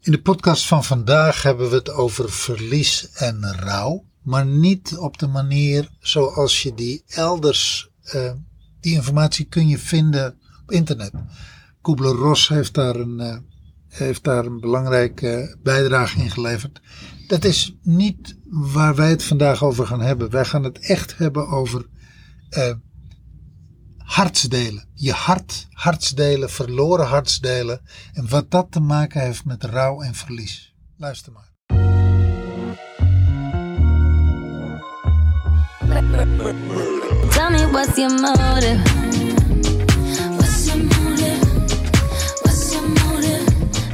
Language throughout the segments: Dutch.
In de podcast van vandaag hebben we het over verlies en rouw. Maar niet op de manier zoals je die elders... die informatie kun je vinden op internet. Kubler-Ross heeft daar een belangrijke bijdrage in geleverd. Dat is niet waar wij het vandaag over gaan hebben. Wij gaan het echt hebben over hartsdelen. Je hartsdelen, verloren hartsdelen. En wat dat te maken heeft met rouw en verlies. Luister maar. Tell me what's your motive? What's your motive? What's your motive?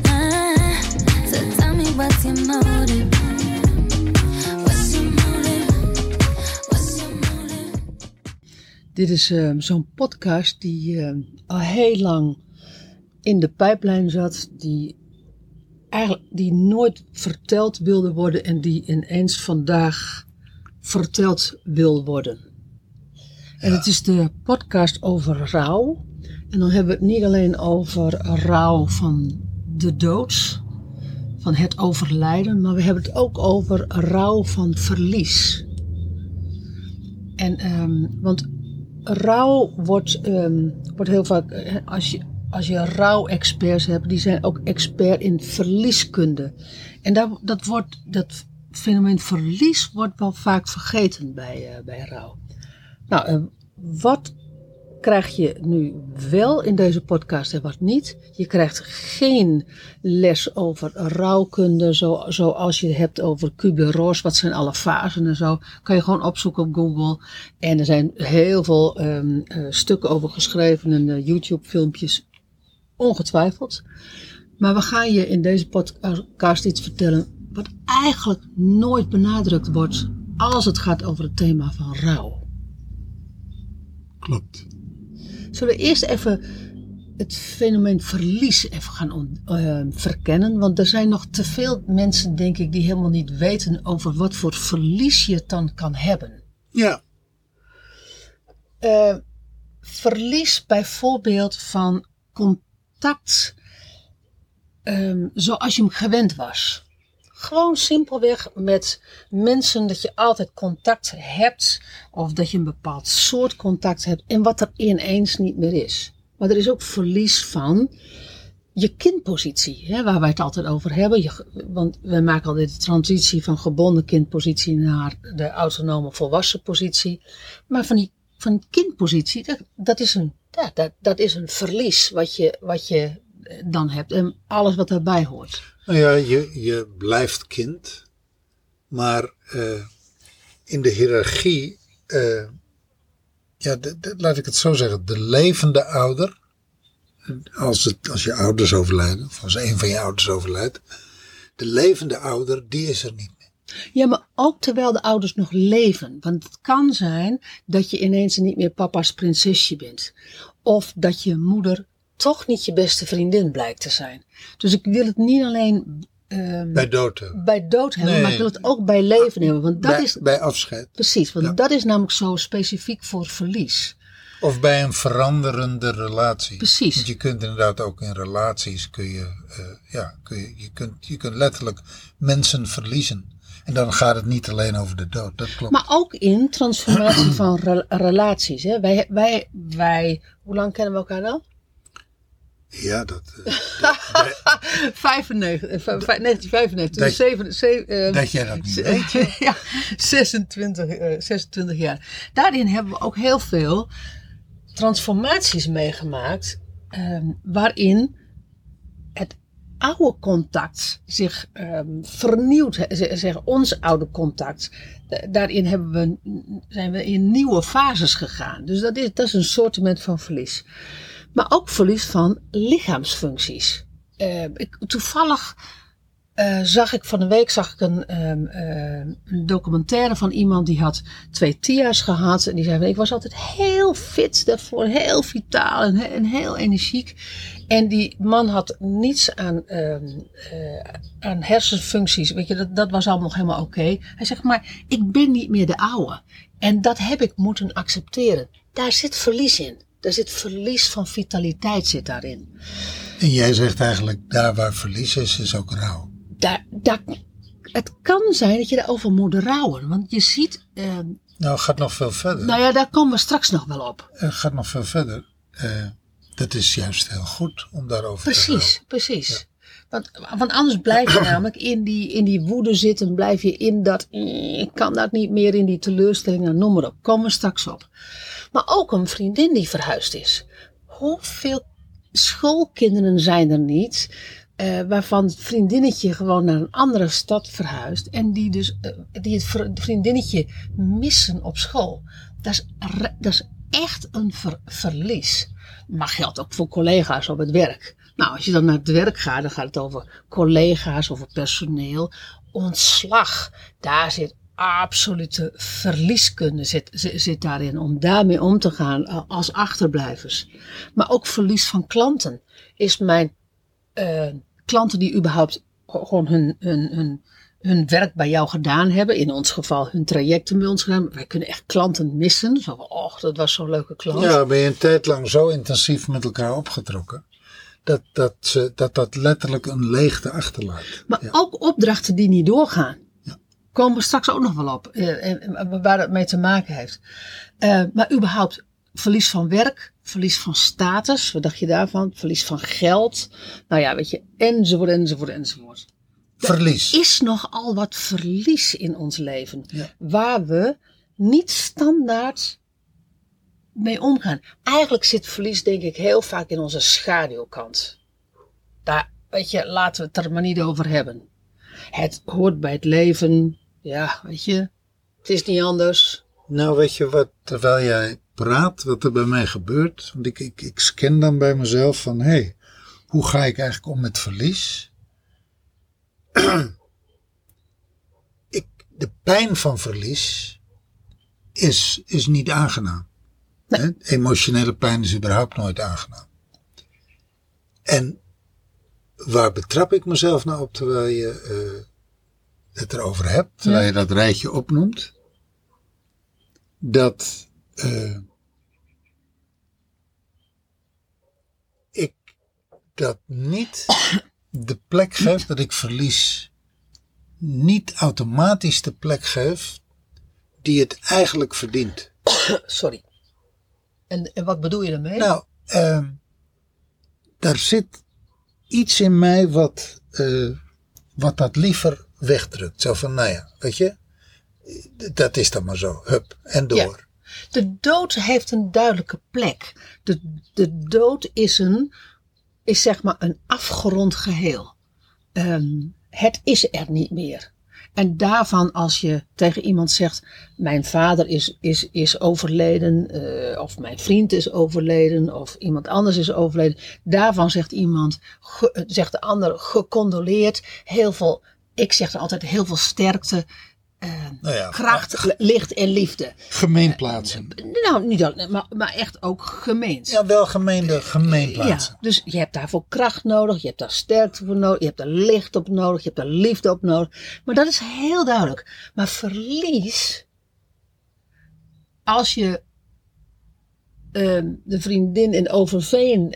So tell me what's your motive? What's your motive? What's your motive? Dit is zo'n podcast die al heel lang in de pijplijn zat, die nooit verteld wilde worden en die ineens vandaag verteld wil worden. En het is de podcast over rouw. En dan hebben we het niet alleen over rouw van de dood, van het overlijden, maar we hebben het ook over rouw van verlies. Want rouw wordt heel vaak, als je rouw-experts hebt, die zijn ook expert in verlieskunde. En dat fenomeen verlies wordt wel vaak vergeten bij rouw. Nou, wat krijg je nu wel in deze podcast en wat niet? Je krijgt geen les over rouwkunde, zoals je hebt over Kubler-Ross. Wat zijn alle fasen en zo? Kan je gewoon opzoeken op Google. En er zijn heel veel stukken over geschreven en YouTube-filmpjes, ongetwijfeld. Maar we gaan je in deze podcast iets vertellen wat eigenlijk nooit benadrukt wordt als het gaat over het thema van rouw. Klopt. Zullen we eerst even het fenomeen verlies even gaan verkennen? Want er zijn nog te veel mensen, denk ik, die helemaal niet weten over wat voor verlies je het dan kan hebben. Ja. Verlies bijvoorbeeld van contact zoals je hem gewend was. Gewoon simpelweg met mensen dat je altijd contact hebt. Of dat je een bepaald soort contact hebt. En wat er ineens niet meer is. Maar er is ook verlies van je kindpositie. Hè, waar wij het altijd over hebben. Want we maken altijd de transitie van gebonden kindpositie naar de autonome volwassen positie. Maar van kindpositie, dat is een verlies wat je dan hebt. En alles wat daarbij hoort. Nou ja, je blijft kind, maar in de hiërarchie, laat ik het zo zeggen, de levende ouder, als je ouders overlijden, of als een van je ouders overlijdt, de levende ouder, die is er niet meer. Ja, maar ook terwijl de ouders nog leven. Want het kan zijn dat je ineens niet meer papa's prinsesje bent. Of dat je moeder toch niet je beste vriendin blijkt te zijn. Dus ik wil het niet alleen bij dood hebben. Nee. Maar ik wil het ook bij leven hebben. Want bij afscheid. Precies, want dat is namelijk zo specifiek voor verlies. Of bij een veranderende relatie. Precies. Want je kunt inderdaad ook in relaties, je kunt letterlijk mensen verliezen. En dan gaat het niet alleen over de dood, dat klopt. Maar ook in transformatie van relaties. Hè. Wij, hoe lang kennen we elkaar dan? Ja, 1995. Dat jij dat niet weet. Ja, 26 jaar. Daarin hebben we ook heel veel transformaties meegemaakt. Waarin het oude contact zich vernieuwt. Ons oude contact. Daarin zijn we in nieuwe fases gegaan. Dus dat is een soortement van verlies. Maar ook verlies van lichaamsfuncties. Toevallig zag ik van de week een documentaire van iemand die had 2 TIA's gehad. En die zei, ik was altijd heel fit daarvoor, heel vitaal en heel energiek. En die man had niets aan hersenfuncties. Weet je, dat was allemaal nog helemaal oké. Hij zegt, maar ik ben niet meer de oude. En dat heb ik moeten accepteren. Daar zit verlies in. Daar zit verlies van vitaliteit zit daarin. En jij zegt eigenlijk, daar waar verlies is ook rouw. Het kan zijn dat je daarover moet rouwen. Want je ziet... Nou, het gaat nog veel verder. Nou ja, daar komen we straks nog wel op. Het gaat nog veel verder. Dat is juist heel goed om daarover te rouwen. Precies. Ja. Want anders blijf je namelijk in die woede zitten. Blijf je in dat, ik kan dat niet meer, in die teleurstelling. Nou, noem maar op. Komen we straks op. Maar ook een vriendin die verhuisd is. Hoeveel schoolkinderen zijn er niet... waarvan het vriendinnetje gewoon naar een andere stad verhuist. En die het vriendinnetje missen op school. Dat is echt een verlies. Maar geldt ook voor collega's op het werk. Nou, als je dan naar het werk gaat, dan gaat het over collega's, over personeel. Ontslag, daar zit absolute verlieskunde zit daarin. Om daarmee om te gaan als achterblijvers. Maar ook verlies van klanten. Is mijn klanten die überhaupt gewoon hun werk bij jou gedaan hebben. In ons geval hun trajecten bij ons gedaan. Wij kunnen echt klanten missen. Zo van, och, dat was zo'n leuke klant. Ja, ben je een tijd lang zo intensief met elkaar opgetrokken. Dat letterlijk een leegte achterlaat. Maar ook opdrachten die niet doorgaan. Ja. Komen we straks ook nog wel op. Waar dat mee te maken heeft. Maar überhaupt verlies van werk. Verlies van status. Wat dacht je daarvan? Verlies van geld. Nou ja, weet je. Enzovoort. Verlies. Er is nogal wat verlies in ons leven. Ja. Waar we niet standaard mee omgaan. Eigenlijk zit verlies denk ik heel vaak in onze schaduwkant. Daar, weet je, laten we het er maar niet over hebben. Het hoort bij het leven. Ja, weet je. Het is niet anders. Nou, weet je wat, terwijl jij praat, wat er bij mij gebeurt. Want ik scan dan bij mezelf van, hé, hoe ga ik eigenlijk om met verlies? De pijn van verlies is niet aangenaam. Nee. Emotionele pijn is überhaupt nooit aangenaam. En waar betrap ik mezelf nou op terwijl je het erover hebt, terwijl je dat rijtje opnoemt? Dat ik dat niet de plek geef, dat ik verlies niet automatisch de plek geef die het eigenlijk verdient. Sorry. En wat bedoel je daarmee? Nou, daar zit iets in mij wat dat liever wegdrukt. Zo van, nou ja, weet je, dat is dan maar zo. Hup, en door. Ja. De dood heeft een duidelijke plek. De dood is zeg maar een afgerond geheel. Het is er niet meer. En daarvan als je tegen iemand zegt, mijn vader is overleden, of mijn vriend is overleden, of iemand anders is overleden. Daarvan zegt zegt de ander, gecondoleerd, heel veel, ik zeg dan altijd heel veel sterkte, kracht, licht en liefde. Gemeenplaatsen. Nou, niet alleen, maar echt ook gemeend. Ja, wel gemeenplaatsen. Ja, dus je hebt daarvoor kracht nodig, je hebt daar sterkte voor nodig, je hebt daar licht op nodig, je hebt daar liefde op nodig. Maar dat is heel duidelijk. Maar verlies, als je de vriendin in Overveen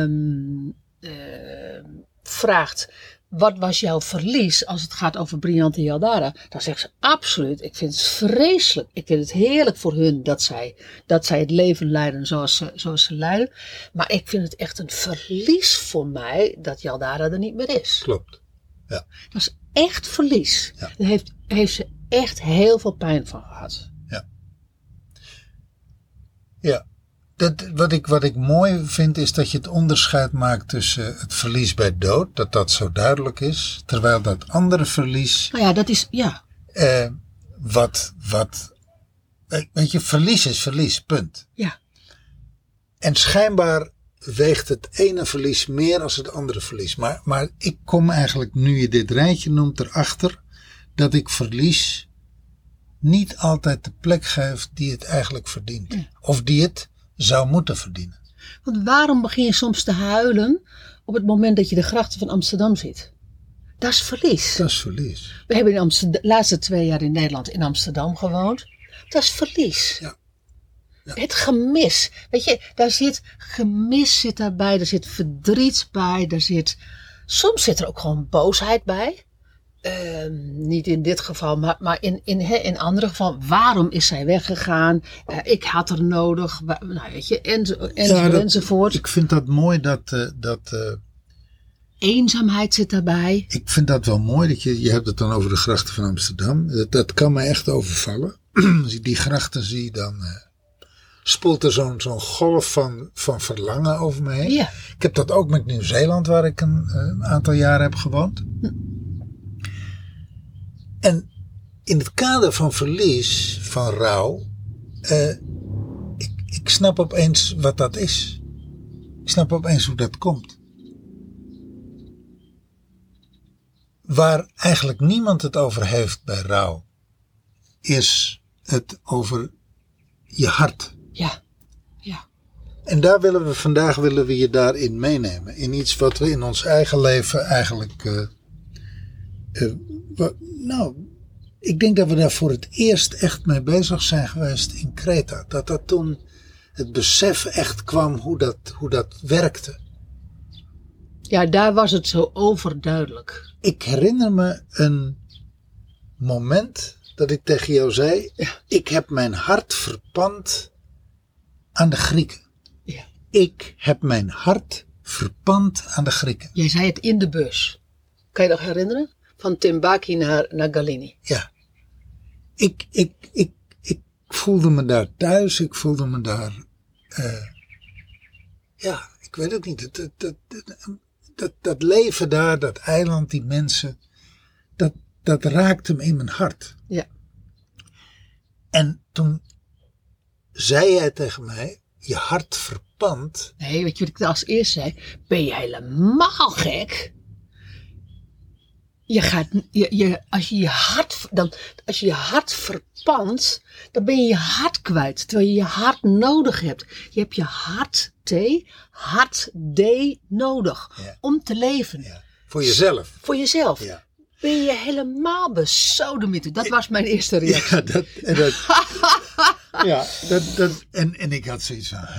vraagt, wat was jouw verlies als het gaat over Briante Jaldara? Dan zegt ze absoluut, ik vind het vreselijk. Ik vind het heerlijk voor hun dat zij het leven leiden zoals ze leiden. Maar ik vind het echt een verlies voor mij dat Jaldara er niet meer is. Klopt. Ja. Dat is echt verlies. Ja. Daar heeft ze echt heel veel pijn van gehad. Ja. Ja. Wat ik mooi vind is dat je het onderscheid maakt tussen het verlies bij dood, dat zo duidelijk is, terwijl dat andere verlies. Nou ja, dat is, ja. Weet je, verlies is verlies, punt. Ja. En schijnbaar weegt het ene verlies meer dan het andere verlies. Maar ik kom eigenlijk, nu je dit rijtje noemt, erachter dat ik verlies niet altijd de plek geef die het eigenlijk verdient. Ja. Of die het zou moeten verdienen. Want waarom begin je soms te huilen op het moment dat je de grachten van Amsterdam ziet? Dat is verlies. Dat is verlies. We hebben de laatste 2 jaar in Nederland in Amsterdam gewoond. Dat is verlies. Ja. Het gemis. Weet je, daar zit gemis zit daarbij. Er zit verdriet bij. Soms zit er ook gewoon boosheid bij. Niet in dit geval, maar in andere gevallen. Waarom is zij weggegaan? Ik had er nodig. Weet je, enzovoort. Ik vind dat mooi eenzaamheid zit daarbij. Ik vind dat wel mooi dat je hebt het dan over de grachten van Amsterdam. Dat kan me echt overvallen. Als ik die grachten zie, dan spoelt er zo'n golf van verlangen over me heen. Ja. Ik heb dat ook met Nieuw-Zeeland, waar ik een aantal jaren heb gewoond. En in het kader van verlies, van rouw, ik snap opeens wat dat is. Ik snap opeens hoe dat komt. Waar eigenlijk niemand het over heeft bij rouw, is het over je hart. Ja. En daar vandaag willen we je daarin meenemen. In iets wat we in ons eigen leven eigenlijk... ik denk dat we daar voor het eerst echt mee bezig zijn geweest in Kreta. Dat toen het besef echt kwam hoe dat werkte. Ja, daar was het zo overduidelijk. Ik herinner me een moment dat ik tegen jou zei... Ja. Ik heb mijn hart verpand aan de Grieken. Ja. Ik heb mijn hart verpand aan de Grieken. Jij zei het in de bus. Kan je nog herinneren? Van Timbaki naar Galini. Ja. Ik voelde me daar thuis. Ik voelde me daar... ik weet het niet. Dat leven daar, dat eiland, die mensen... Dat raakte me in mijn hart. Ja. En toen zei jij tegen mij... Je hart verpand. Nee, weet je wat ik als eerst zei? Ben je helemaal gek? Als je je hart verpant, dan ben je je hart kwijt. Terwijl je je hart nodig hebt. Je hebt je hart D nodig. Ja. Om te leven. Ja. Voor jezelf. Voor jezelf. Ja. Ben je helemaal besodemieterd. Dat was mijn eerste reactie. En ik had zoiets van...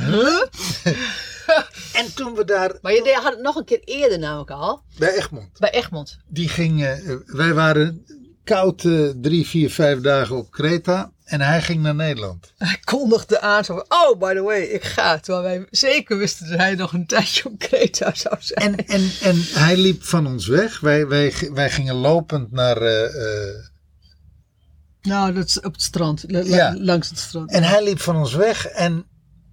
En toen we daar... Maar je had het nog een keer eerder namelijk al. Bij Egmond. Die gingen... Wij waren koud 3, 4, 5 dagen op Kreta. En hij ging naar Nederland. Hij kondigde aan zo van... Oh, by the way, ik ga. Terwijl wij zeker wisten dat hij nog een tijdje op Kreta zou zijn. En hij liep van ons weg. Wij gingen lopend naar... Nou, dat is op het strand. Langs het strand. En hij liep van ons weg. En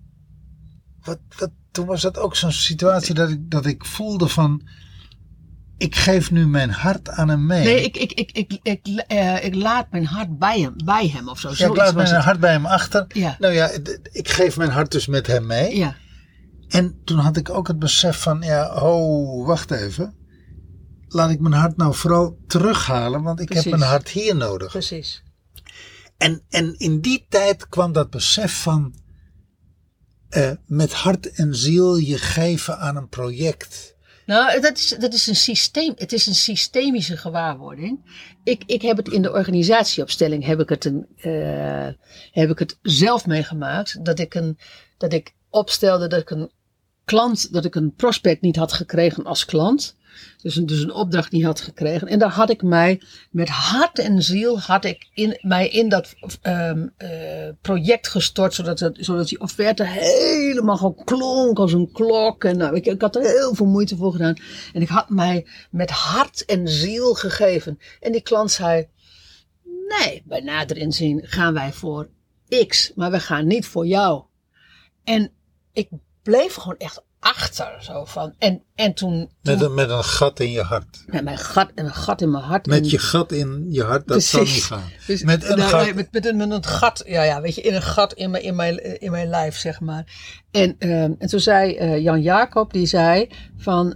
toen was dat ook zo'n situatie dat ik voelde van... Ik geef nu mijn hart aan hem mee. Nee, ik laat mijn hart bij hem of zo. Ja, ik laat mijn hart bij hem achter. Ja. Nou ja, ik geef mijn hart dus met hem mee. Ja. En toen had ik ook het besef van... wacht even. Laat ik mijn hart nou vooral terughalen. Want ik heb mijn hart hier nodig. Precies. En in die tijd kwam dat besef van... met hart en ziel je geven aan een project. Nou, dat is een systeem. Het is een systemische gewaarwording. Ik heb het in de organisatieopstelling heb ik het zelf meegemaakt. Dat ik opstelde dat ik een prospect niet had gekregen als klant. Dus een opdracht niet had gekregen. En daar had ik mij met hart en ziel mij in dat project gestort. Zodat die offerte helemaal gewoon klonk als een klok. En ik had er heel veel moeite voor gedaan. En ik had mij met hart en ziel gegeven. En die klant zei... Nee, bij nader inzien gaan wij voor X. Maar we gaan niet voor jou. En ik bleef gewoon echt achter. Zo van. En toen met een gat in je hart. Met mijn gat en een gat in mijn hart. Met je gat in je hart, dat zal niet gaan. Dus, met een gat. Met een gat, weet je, in een gat in mijn lijf, zeg maar. En toen zei Jan Jacob, die zei van...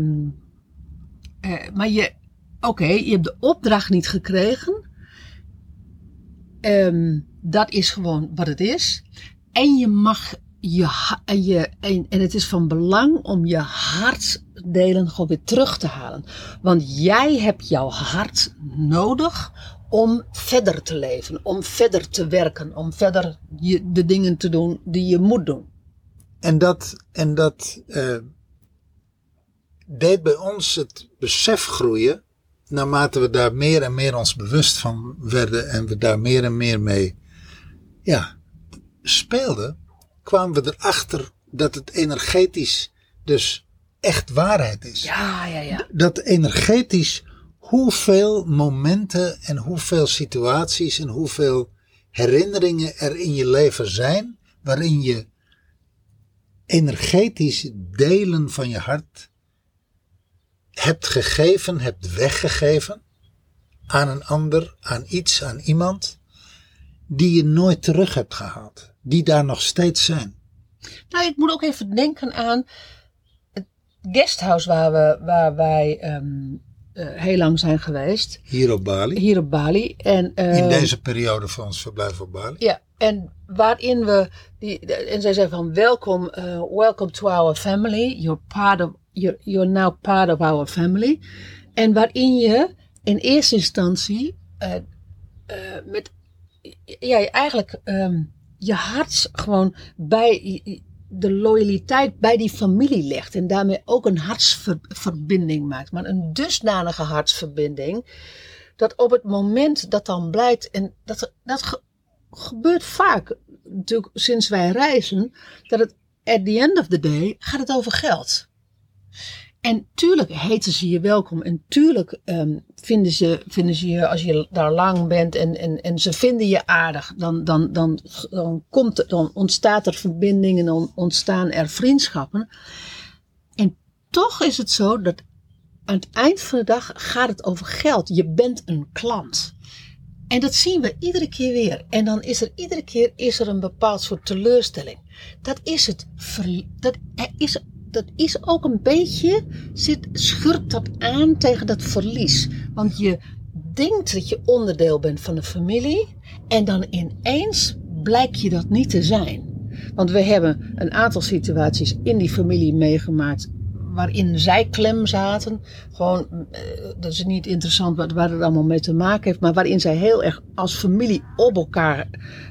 maar je hebt de opdracht niet gekregen. Dat is gewoon wat het is. En je mag... En het is van belang om je hartdelen gewoon weer terug te halen. Want jij hebt jouw hart nodig om verder te leven, om verder te werken, om verder de dingen te doen die je moet doen. En dat deed bij ons het besef groeien, naarmate we daar meer en meer ons bewust van werden en we daar meer en meer mee speelden, kwamen we erachter dat het energetisch dus echt waarheid is. Ja. Dat energetisch hoeveel momenten en hoeveel situaties en hoeveel herinneringen er in je leven zijn, waarin je energetisch delen van je hart hebt gegeven, hebt weggegeven aan een ander, aan iets, aan iemand, die je nooit terug hebt gehaald, die daar nog steeds zijn. Nou, ik moet ook even denken aan het guesthouse waar wij heel lang zijn geweest. Hier op Bali. En, in deze periode van ons verblijf op Bali. Ja, en waarin we, en zij zei van welcome to our family, you're now part of our family. En waarin je in eerste instantie eigenlijk je hart gewoon bij de loyaliteit bij die familie legt. En daarmee ook een hartsverbinding maakt. Maar een dusdanige hartsverbinding, dat op het moment dat dan blijkt, en dat gebeurt vaak, natuurlijk sinds wij reizen, dat het at the end of the day gaat het over geld. En tuurlijk heten ze je welkom. En tuurlijk vinden ze je, als je daar lang bent en ze vinden je aardig. Dan ontstaat er verbinding en dan ontstaan er vriendschappen. En toch is het zo dat aan het eind van de dag gaat het over geld. Je bent een klant. En dat zien we iedere keer weer. En dan is er iedere keer een bepaald soort teleurstelling. Dat is het. Dat is ook een beetje, schurkt dat aan tegen dat verlies. Want je denkt dat je onderdeel bent van de familie. En dan ineens blijkt je dat niet te zijn. Want we hebben een aantal situaties in die familie meegemaakt waarin zij klem zaten. Gewoon, dat is niet interessant waar het allemaal mee te maken heeft. Maar waarin zij heel erg als familie op elkaar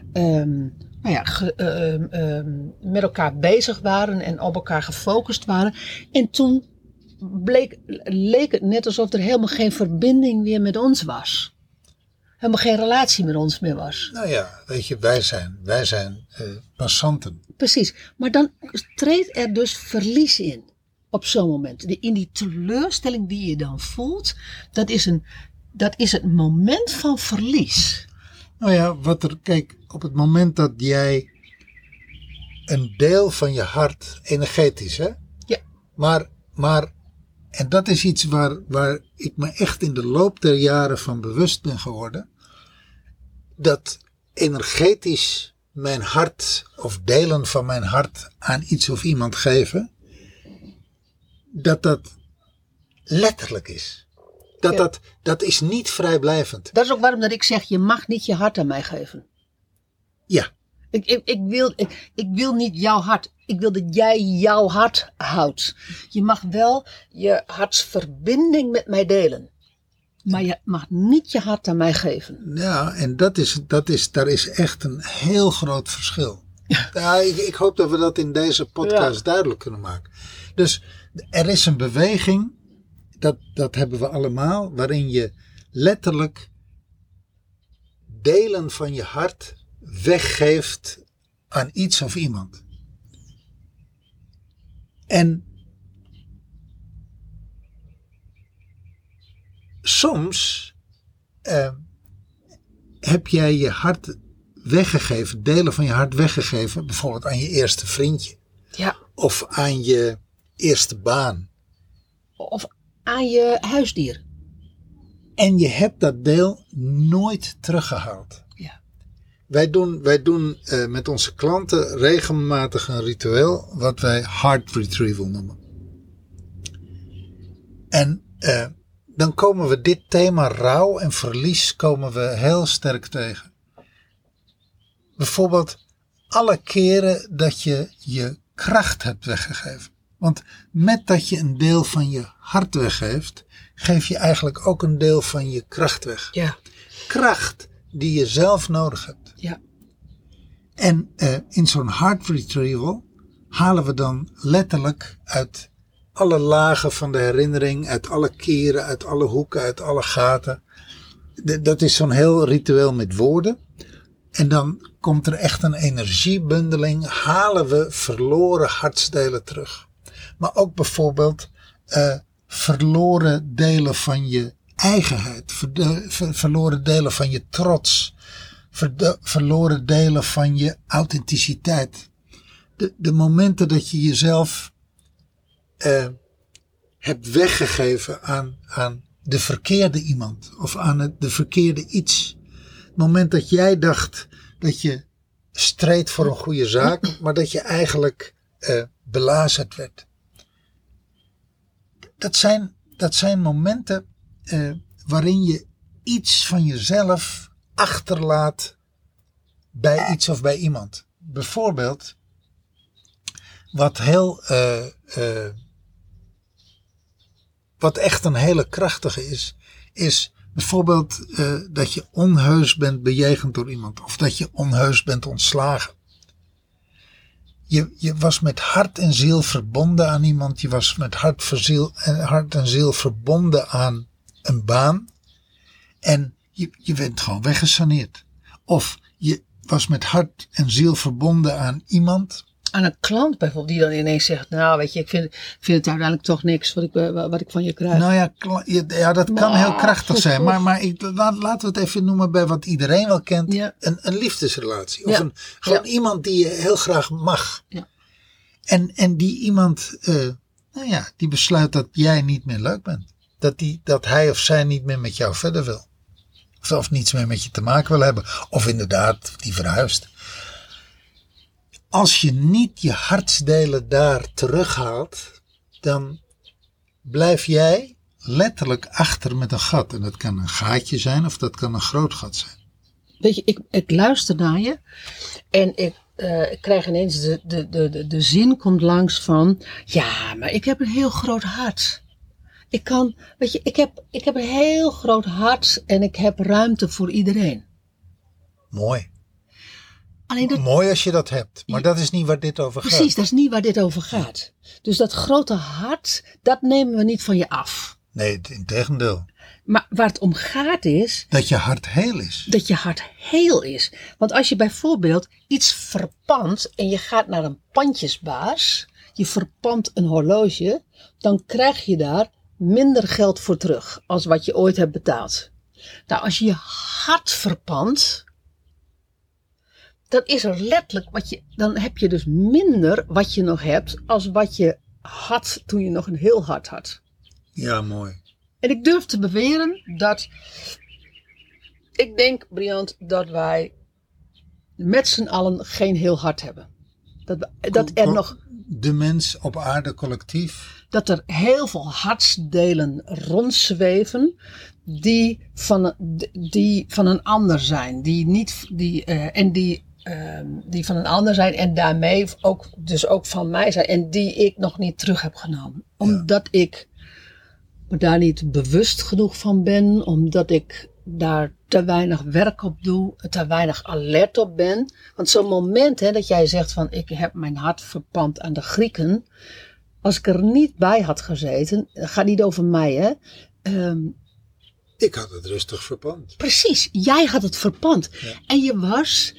met elkaar bezig waren en op elkaar gefocust waren. En toen leek het net alsof er helemaal geen verbinding meer met ons was. Helemaal geen relatie met ons meer was. Nou ja, weet je, wij zijn passanten. Precies, maar dan treedt er dus verlies in op zo'n moment. In die teleurstelling die je dan voelt, dat is het moment van verlies. Nou ja, kijk, op het moment dat jij een deel van je hart, energetisch, hè? Ja. Maar, en dat is iets waar ik me echt in de loop der jaren van bewust ben geworden, dat energetisch mijn hart, of delen van mijn hart aan iets of iemand geven, dat letterlijk is. Dat is niet vrijblijvend. Dat is ook waarom dat ik zeg, je mag niet je hart aan mij geven. Ja. Ik wil niet jouw hart. Ik wil dat jij jouw hart houdt. Je mag wel je hartsverbinding met mij delen. Maar je mag niet je hart aan mij geven. Ja, en daar is echt een heel groot verschil. Ja, ik hoop dat we dat in deze podcast duidelijk kunnen maken. Dus er is een beweging, dat hebben we allemaal, waarin je letterlijk delen van je hart weggeeft aan iets of iemand. En soms heb jij je hart weggegeven, delen van je hart weggegeven, bijvoorbeeld aan je eerste vriendje. Ja. Of aan je eerste baan. Of aan je huisdier. En je hebt dat deel nooit teruggehaald. Ja. Wij doen met onze klanten regelmatig een ritueel wat wij heart retrieval noemen. En dan komen we dit thema rouw en verlies komen we heel sterk tegen. Bijvoorbeeld alle keren dat je je kracht hebt weggegeven. Want met dat je een deel van je hart weggeeft, geef je eigenlijk ook een deel van je kracht weg. Ja. kracht die je zelf nodig hebt. Ja. En in zo'n heart retrieval halen we dan letterlijk uit alle lagen van de herinnering, uit alle keren, uit alle hoeken, uit alle gaten. Dat is zo'n heel ritueel met woorden. En dan komt er echt een energiebundeling, halen we verloren hartsdelen terug. Maar ook bijvoorbeeld verloren delen van je eigenheid, verloren delen van je trots, verloren delen van je authenticiteit. De momenten dat je jezelf hebt weggegeven aan de verkeerde iemand of aan de verkeerde iets. Het moment dat jij dacht dat je streed voor een goede zaak, maar dat je eigenlijk belazerd werd. Dat zijn momenten waarin je iets van jezelf achterlaat bij iets of bij iemand. Bijvoorbeeld, wat echt een hele krachtige is bijvoorbeeld dat je onheus bent bejegend door iemand. Of dat je onheus bent ontslagen. Je was met hart en ziel verbonden aan iemand. Je was met hart en ziel verbonden aan een baan. En je bent gewoon weggesaneerd. Of je was met hart en ziel verbonden aan iemand. Aan een klant bijvoorbeeld die dan ineens zegt, nou weet je, ik vind het uiteindelijk toch niks wat ik van je krijg. Nou ja, dat kan heel krachtig zijn. Maar laten we het even noemen bij wat iedereen wel kent. Ja. Een liefdesrelatie. Of gewoon iemand die je heel graag mag. Ja. En die iemand, die besluit dat jij niet meer leuk bent. Dat hij of zij niet meer met jou verder wil. Of niets meer met je te maken wil hebben. Of inderdaad, die verhuist. Als je niet je hartsdelen daar terughaalt, dan blijf jij letterlijk achter met een gat. En dat kan een gaatje zijn of dat kan een groot gat zijn. Weet je, ik luister naar je en ik krijg ineens de zin komt langs van, ja, maar ik heb een heel groot hart. Ik heb een heel groot hart en ik heb ruimte voor iedereen. Mooi. Alleen mooi als je dat hebt, maar dat is niet waar dit over gaat. Precies, dat is niet waar dit over gaat. Dus dat grote hart, dat nemen we niet van je af. Nee, integendeel. Maar waar het om gaat is... dat je hart heel is. Dat je hart heel is. Want als je bijvoorbeeld iets verpand en je gaat naar een pandjesbaas, je verpand een horloge, dan krijg je daar minder geld voor terug als wat je ooit hebt betaald. Nou, als je je hart verpandt, dan is er letterlijk dan heb je dus minder wat je nog hebt als wat je had toen je nog een heel hart had. Ja, mooi. En ik durf te beweren ik denk, Briant, dat wij met z'n allen geen heel hart hebben. De mens op aarde collectief. Dat er heel veel hartsdelen rondzweven die van een ander zijn. Die van een ander zijn en daarmee ook van mij zijn. En die ik nog niet terug heb genomen. Omdat ik me daar niet bewust genoeg van ben. Omdat ik daar te weinig werk op doe. Te weinig alert op ben. Want zo'n moment dat jij zegt van ik heb mijn hart verpand aan de Grieken. Als ik er niet bij had gezeten. Het gaat niet over mij hè. Ik had het rustig verpand. Precies, jij had het verpand. Ja. En je was...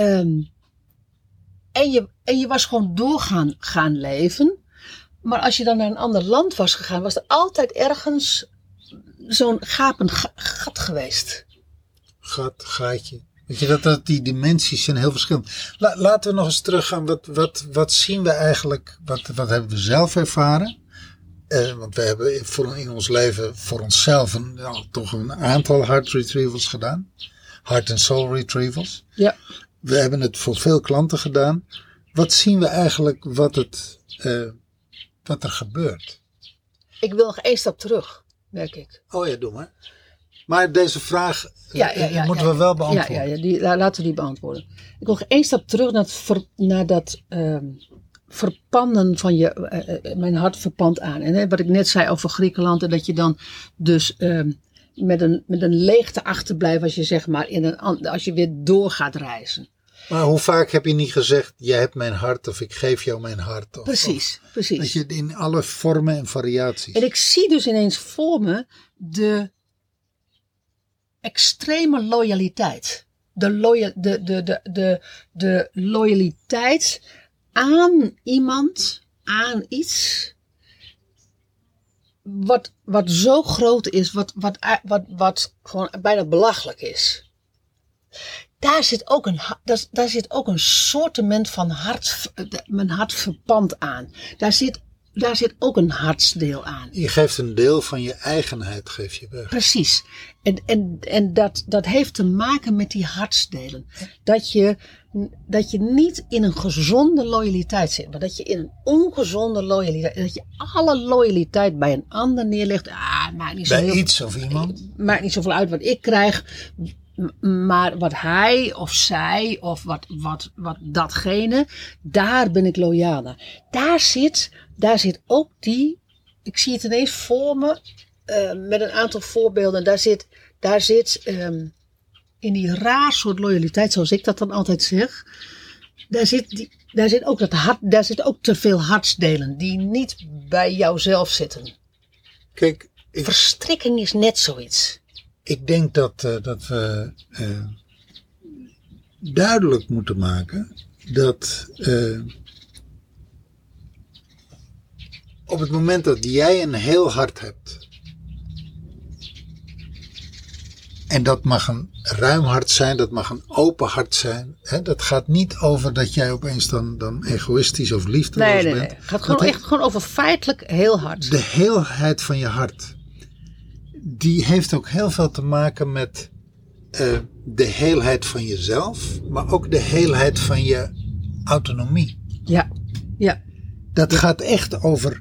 En je was gewoon gaan leven. Maar als je dan naar een ander land was gegaan, was er altijd ergens zo'n gapend gat geweest. Gaatje. Weet je, dat die dimensies zijn heel verschillend. Laten we nog eens teruggaan. Wat zien we eigenlijk? Wat hebben we zelf ervaren? Want we hebben in ons leven voor onszelf toch een aantal heart retrievals gedaan. Heart and soul retrievals. Ja. We hebben het voor veel klanten gedaan. Wat zien we eigenlijk wat er gebeurt? Ik wil nog één stap terug, merk ik. Oh ja, doe maar. Maar deze vraag moeten we wel beantwoorden. Ja, laten we die beantwoorden. Ik wil nog één stap terug naar dat verpanden van mijn hart verpand aan. En wat ik net zei over Griekenland. En dat je dan dus met een leegte achterblijven als je zeg maar als je weer door gaat reizen. Maar hoe vaak heb je niet gezegd, jij hebt mijn hart of ik geef jou mijn hart? Precies. Dat je in alle vormen en variaties. En ik zie dus ineens voor me de extreme loyaliteit. De loyaliteit aan iemand, aan iets, wat zo groot is, wat gewoon bijna belachelijk is. Daar zit ook een soortement van mijn hart verpand aan. Daar zit ook een hartsdeel aan. Je geeft een deel van je eigenheid, geef je weg. Precies. En dat heeft te maken met die hartsdelen. Dat je niet in een gezonde loyaliteit zit, maar dat je in een ongezonde loyaliteit, dat je alle loyaliteit bij een ander neerlegt. Maakt niet zo bij iets of iemand. Maakt niet zoveel uit wat ik krijg. Maar wat hij of zij of wat datgene, daar ben ik loyaal naar. Daar zit ook ik zie het ineens voor me met een aantal voorbeelden. Daar zit in die raar soort loyaliteit, zoals ik dat dan altijd zeg. Daar zit ook te veel hartsdelen die niet bij jouzelf zitten. Kijk, verstrikking is net zoiets. Ik denk dat we duidelijk moeten maken dat op het moment dat jij een heel hart hebt, en dat mag een ruim hart zijn, dat mag een open hart zijn. Hè? Dat gaat niet over dat jij opeens dan egoïstisch of liefdeloos bent. Nee. Het gaat gewoon over feitelijk heel hart. De heelheid van je hart. Die heeft ook heel veel te maken met de heelheid van jezelf, maar ook de heelheid van je autonomie. Ja. Dat gaat echt over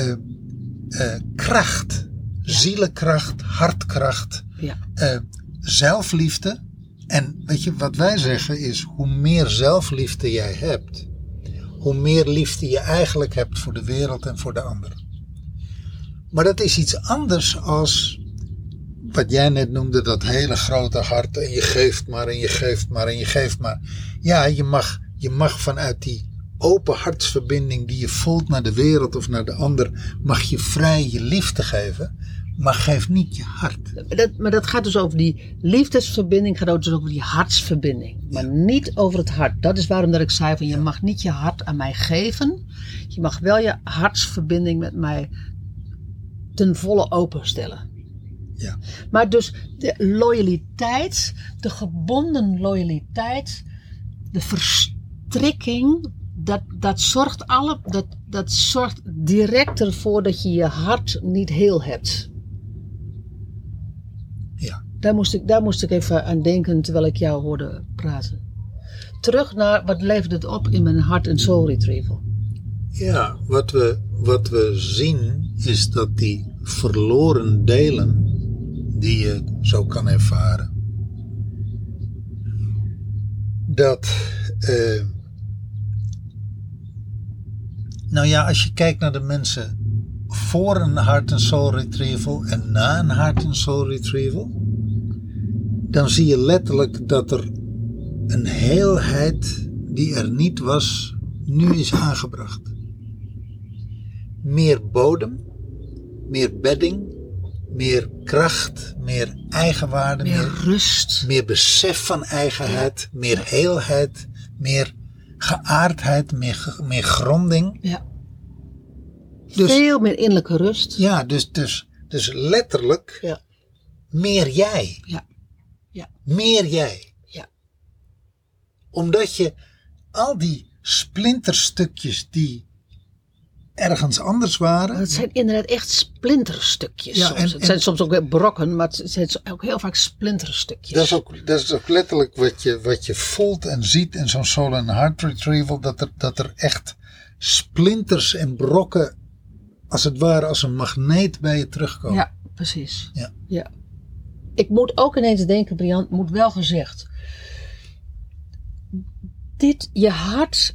kracht, zielenkracht, hartkracht, zelfliefde. En weet je, wat wij zeggen is, hoe meer zelfliefde jij hebt, hoe meer liefde je eigenlijk hebt voor de wereld en voor de ander. Maar dat is iets anders als wat jij net noemde, dat hele grote hart. En je geeft maar en je geeft maar en je geeft maar. Ja, je mag vanuit die open hartsverbinding die je voelt naar de wereld of naar de ander, mag je vrij je liefde geven. Maar geef niet je hart. Maar dat gaat dus over die liefdesverbinding, gaat dus over die hartsverbinding. Maar niet over het hart. Dat is waarom dat ik zei van je mag niet je hart aan mij geven. Je mag wel je hartsverbinding met mij ten volle openstellen. Ja. Maar dus de loyaliteit, de gebonden loyaliteit, de verstrikking, dat zorgt direct ervoor dat je je hart niet heel hebt. Ja. Daar moest ik even aan denken terwijl ik jou hoorde praten. Terug naar wat levert het op in mijn Heart and Soul Retrieval. Ja, wat we zien is dat die verloren delen die je zo kan ervaren, dat als je kijkt naar de mensen voor een Heart and Soul Retrieval en na een Heart and Soul Retrieval, dan zie je letterlijk dat er een heelheid die er niet was, nu is aangebracht. Meer bodem, meer bedding, meer kracht, meer eigenwaarde, meer rust, meer besef van eigenheid, meer heelheid, meer geaardheid, meer gronding. Ja. Dus, veel meer innerlijke rust. Ja, dus letterlijk meer jij. Ja. Meer jij. Ja. Omdat je al die splinterstukjes die ergens anders waren. Het zijn inderdaad echt splinterstukjes. Ja, het zijn soms ook brokken, maar het zijn ook heel vaak splinterstukjes. Dat is ook letterlijk wat je voelt en ziet in zo'n Soul and Heart Retrieval. Dat er echt splinters en brokken, als het ware als een magneet bij je terugkomen. Ja, precies. Ja. Ik moet ook ineens denken, Brian, moet wel gezegd. Je hart...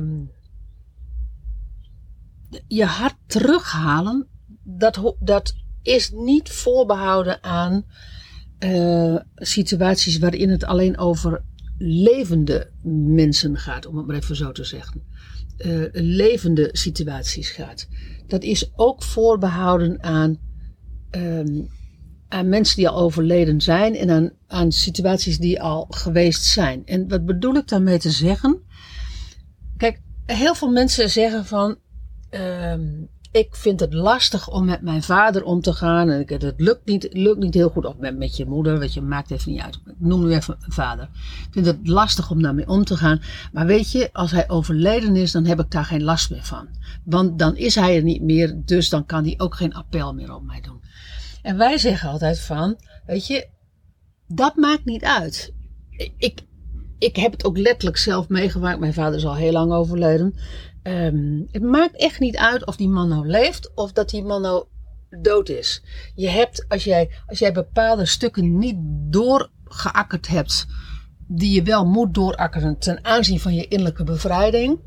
je hart terughalen, is niet voorbehouden aan situaties waarin het alleen over levende mensen gaat, om het maar even zo te zeggen. Levende situaties gaat. Dat is ook voorbehouden aan mensen die al overleden zijn en aan situaties die al geweest zijn. En wat bedoel ik daarmee te zeggen? Kijk, heel veel mensen zeggen van ik vind het lastig om met mijn vader om te gaan. En het lukt niet heel goed. Of met je moeder, weet je, maakt even niet uit. Ik noem nu even een vader. Ik vind het lastig om daarmee om te gaan. Maar weet je, als hij overleden is, dan heb ik daar geen last meer van. Want dan is hij er niet meer, dus dan kan hij ook geen appel meer op mij doen. En wij zeggen altijd van, weet je, dat maakt niet uit. Ik heb het ook letterlijk zelf meegemaakt. Mijn vader is al heel lang overleden. Het maakt echt niet uit of die man nou leeft of dat die man nou dood is. Je hebt, als jij bepaalde stukken niet doorgeakkerd hebt, die je wel moet doorakkeren ten aanzien van je innerlijke bevrijding,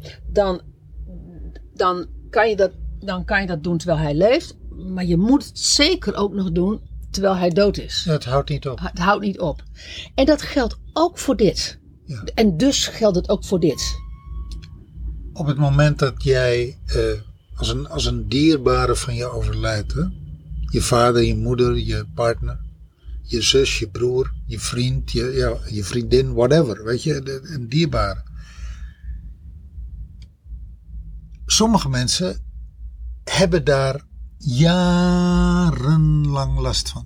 dan kan je dat doen terwijl hij leeft. Maar je moet het zeker ook nog doen terwijl hij dood is. Ja, het houdt niet op. Het houdt niet op. En dat geldt ook voor dit. Ja. En dus geldt het ook voor dit. Op het moment dat jij als een dierbare van je overlijdt, hè? Je vader, je moeder, je partner, je zus, je broer, je vriend, je vriendin, whatever, weet je, een dierbare. Sommige mensen hebben daar jarenlang last van.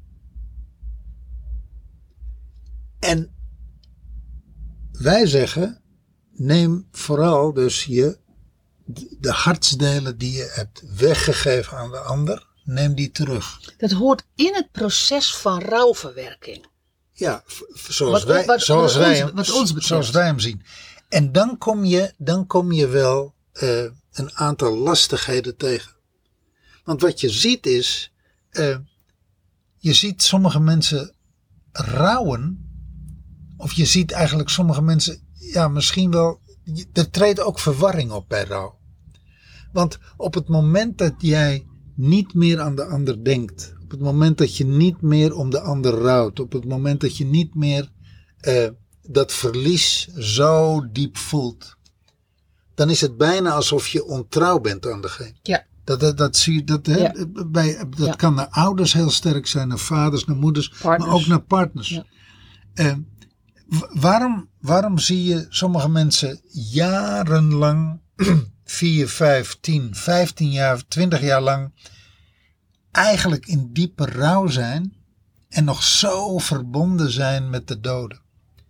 En wij zeggen, neem vooral dus de hartsdelen die je hebt weggegeven aan de ander, neem die terug. Dat hoort in het proces van rouwverwerking. Ja, zoals wij hem zien. En dan kom je wel een aantal lastigheden tegen. Want wat je ziet is, je ziet sommige mensen rouwen, of je ziet eigenlijk sommige mensen, ja, misschien wel, er treedt ook verwarring op bij rouw. Want op het moment dat jij niet meer aan de ander denkt, op het moment dat je niet meer om de ander rouwt, op het moment dat je niet meer dat verlies zo diep voelt, dan is het bijna alsof je ontrouw bent aan degene. Ja. Dat zie je, dat kan naar ouders heel sterk zijn, naar vaders, naar moeders, partners. Maar ook naar partners. Ja. Waarom zie je sommige mensen jarenlang, 4, 5, 10, 15 jaar, 20 jaar lang, eigenlijk in diepe rouw zijn en nog zo verbonden zijn met de doden?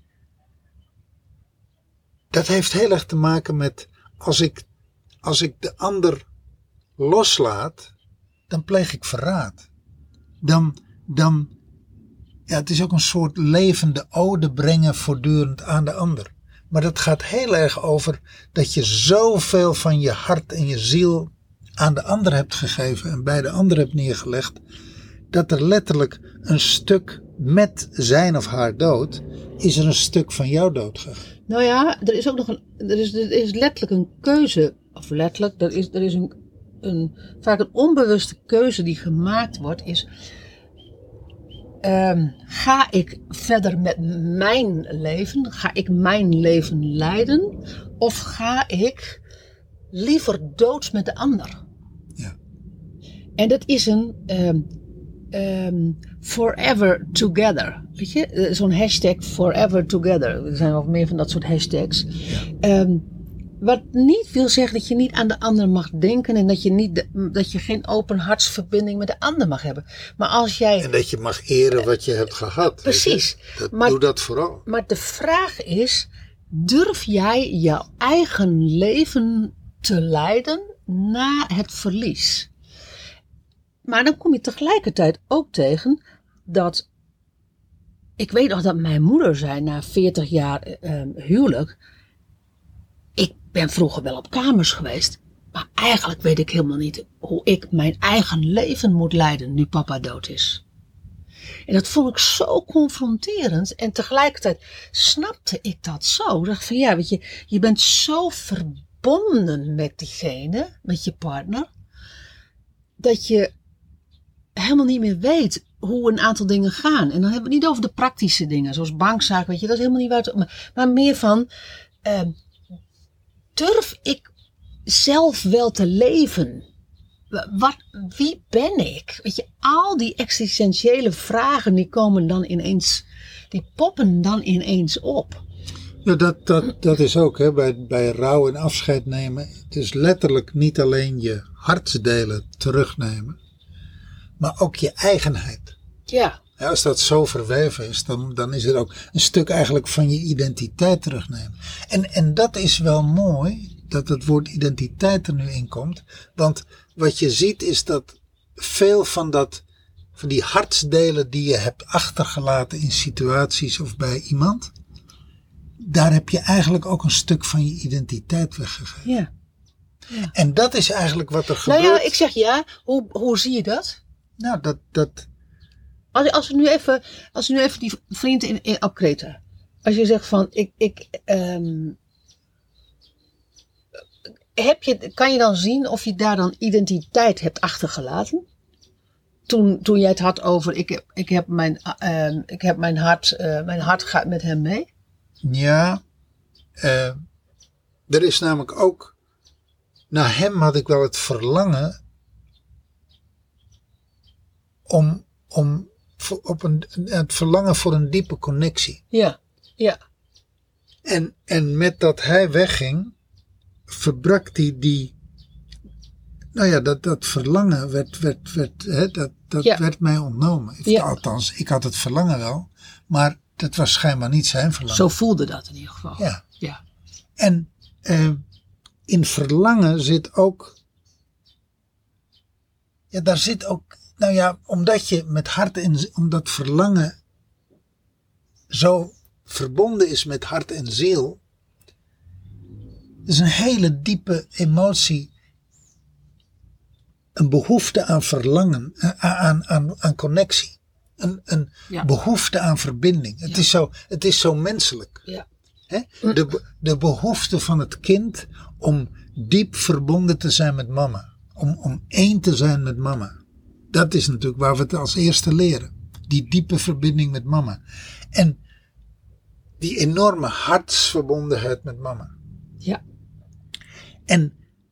Dat heeft heel erg te maken met, als ik de ander loslaat, dan pleeg ik verraad. Het is ook een soort levende ode brengen voortdurend aan de ander. Maar dat gaat heel erg over dat je zoveel van je hart en je ziel aan de ander hebt gegeven en bij de ander hebt neergelegd, dat er letterlijk een stuk met zijn of haar dood, is er een stuk van jouw dood gegaan. Nou ja, er is ook nog er is letterlijk een keuze, of letterlijk, er is vaak een onbewuste keuze die gemaakt wordt, is, ga ik verder met mijn leven? Ga ik mijn leven leiden? Of ga ik liever dood met de ander? Ja. En dat is een forever together. Weet je? Zo'n hashtag forever together. Er zijn wel meer van dat soort hashtags. Ja. Wat niet wil zeggen dat je niet aan de ander mag denken en dat je geen open hartsverbinding met de ander mag hebben. Maar als jij... En dat je mag eren wat je hebt gehad. Precies. Doe dat vooral. Maar de vraag is, durf jij jouw eigen leven te leiden na het verlies? Maar dan kom je tegelijkertijd ook tegen dat, ik weet nog dat mijn moeder zei na 40 jaar huwelijk, ik ben vroeger wel op kamers geweest, maar eigenlijk weet ik helemaal niet hoe ik mijn eigen leven moet leiden nu papa dood is. En dat vond ik zo confronterend en tegelijkertijd snapte ik dat zo. Ik dacht van ja, weet je bent zo verbonden met diegene, met je partner, dat je helemaal niet meer weet hoe een aantal dingen gaan. En dan hebben we het niet over de praktische dingen, zoals bankzaken, weet je, dat is helemaal niet waar. Maar meer van, durf ik zelf wel te leven? Wie ben ik? Weet je, al die existentiële vragen die komen dan ineens, die poppen dan ineens op. Ja, dat is ook hè, bij rouw en afscheid nemen. Het is letterlijk niet alleen je hartsdelen terugnemen, maar ook je eigenheid. Ja. Ja, als dat zo verweven is, dan is het ook een stuk eigenlijk van je identiteit terugnemen. En dat is wel mooi, dat het woord identiteit er nu in komt. Want wat je ziet is dat veel van die hartsdelen die je hebt achtergelaten in situaties of bij iemand, daar heb je eigenlijk ook een stuk van je identiteit weggegeven. Ja. Ja. En dat is eigenlijk wat er gebeurt. Nou ja, ik zeg ja. Hoe zie je dat? Nou, dat Als we nu even die vriend op Kreta. Als je zegt van, kan je dan zien of je daar dan identiteit hebt achtergelaten? Toen jij het had over, ik heb mijn hart gaat met hem mee. Ja, er is namelijk ook, naar hem had ik wel het verlangen het verlangen voor een diepe connectie. Ja, ja. En met dat hij wegging, verbrak hij dat verlangen werd mij ontnomen. Ja. Althans, ik had het verlangen wel, maar dat was schijnbaar niet zijn verlangen. Zo voelde dat in ieder geval. Ja. Ja. En in verlangen zit ook, ja, daar zit ook, nou ja, omdat je met hart en omdat verlangen zo verbonden is met hart en ziel, is een hele diepe emotie, een behoefte aan verlangen, aan connectie, een behoefte aan verbinding. Het is zo menselijk. Ja. Hè? De behoefte van het kind om diep verbonden te zijn met mama, om één te zijn met mama. Dat is natuurlijk waar we het als eerste leren. Die diepe verbinding met mama. En die enorme hartsverbondenheid met mama. Ja. En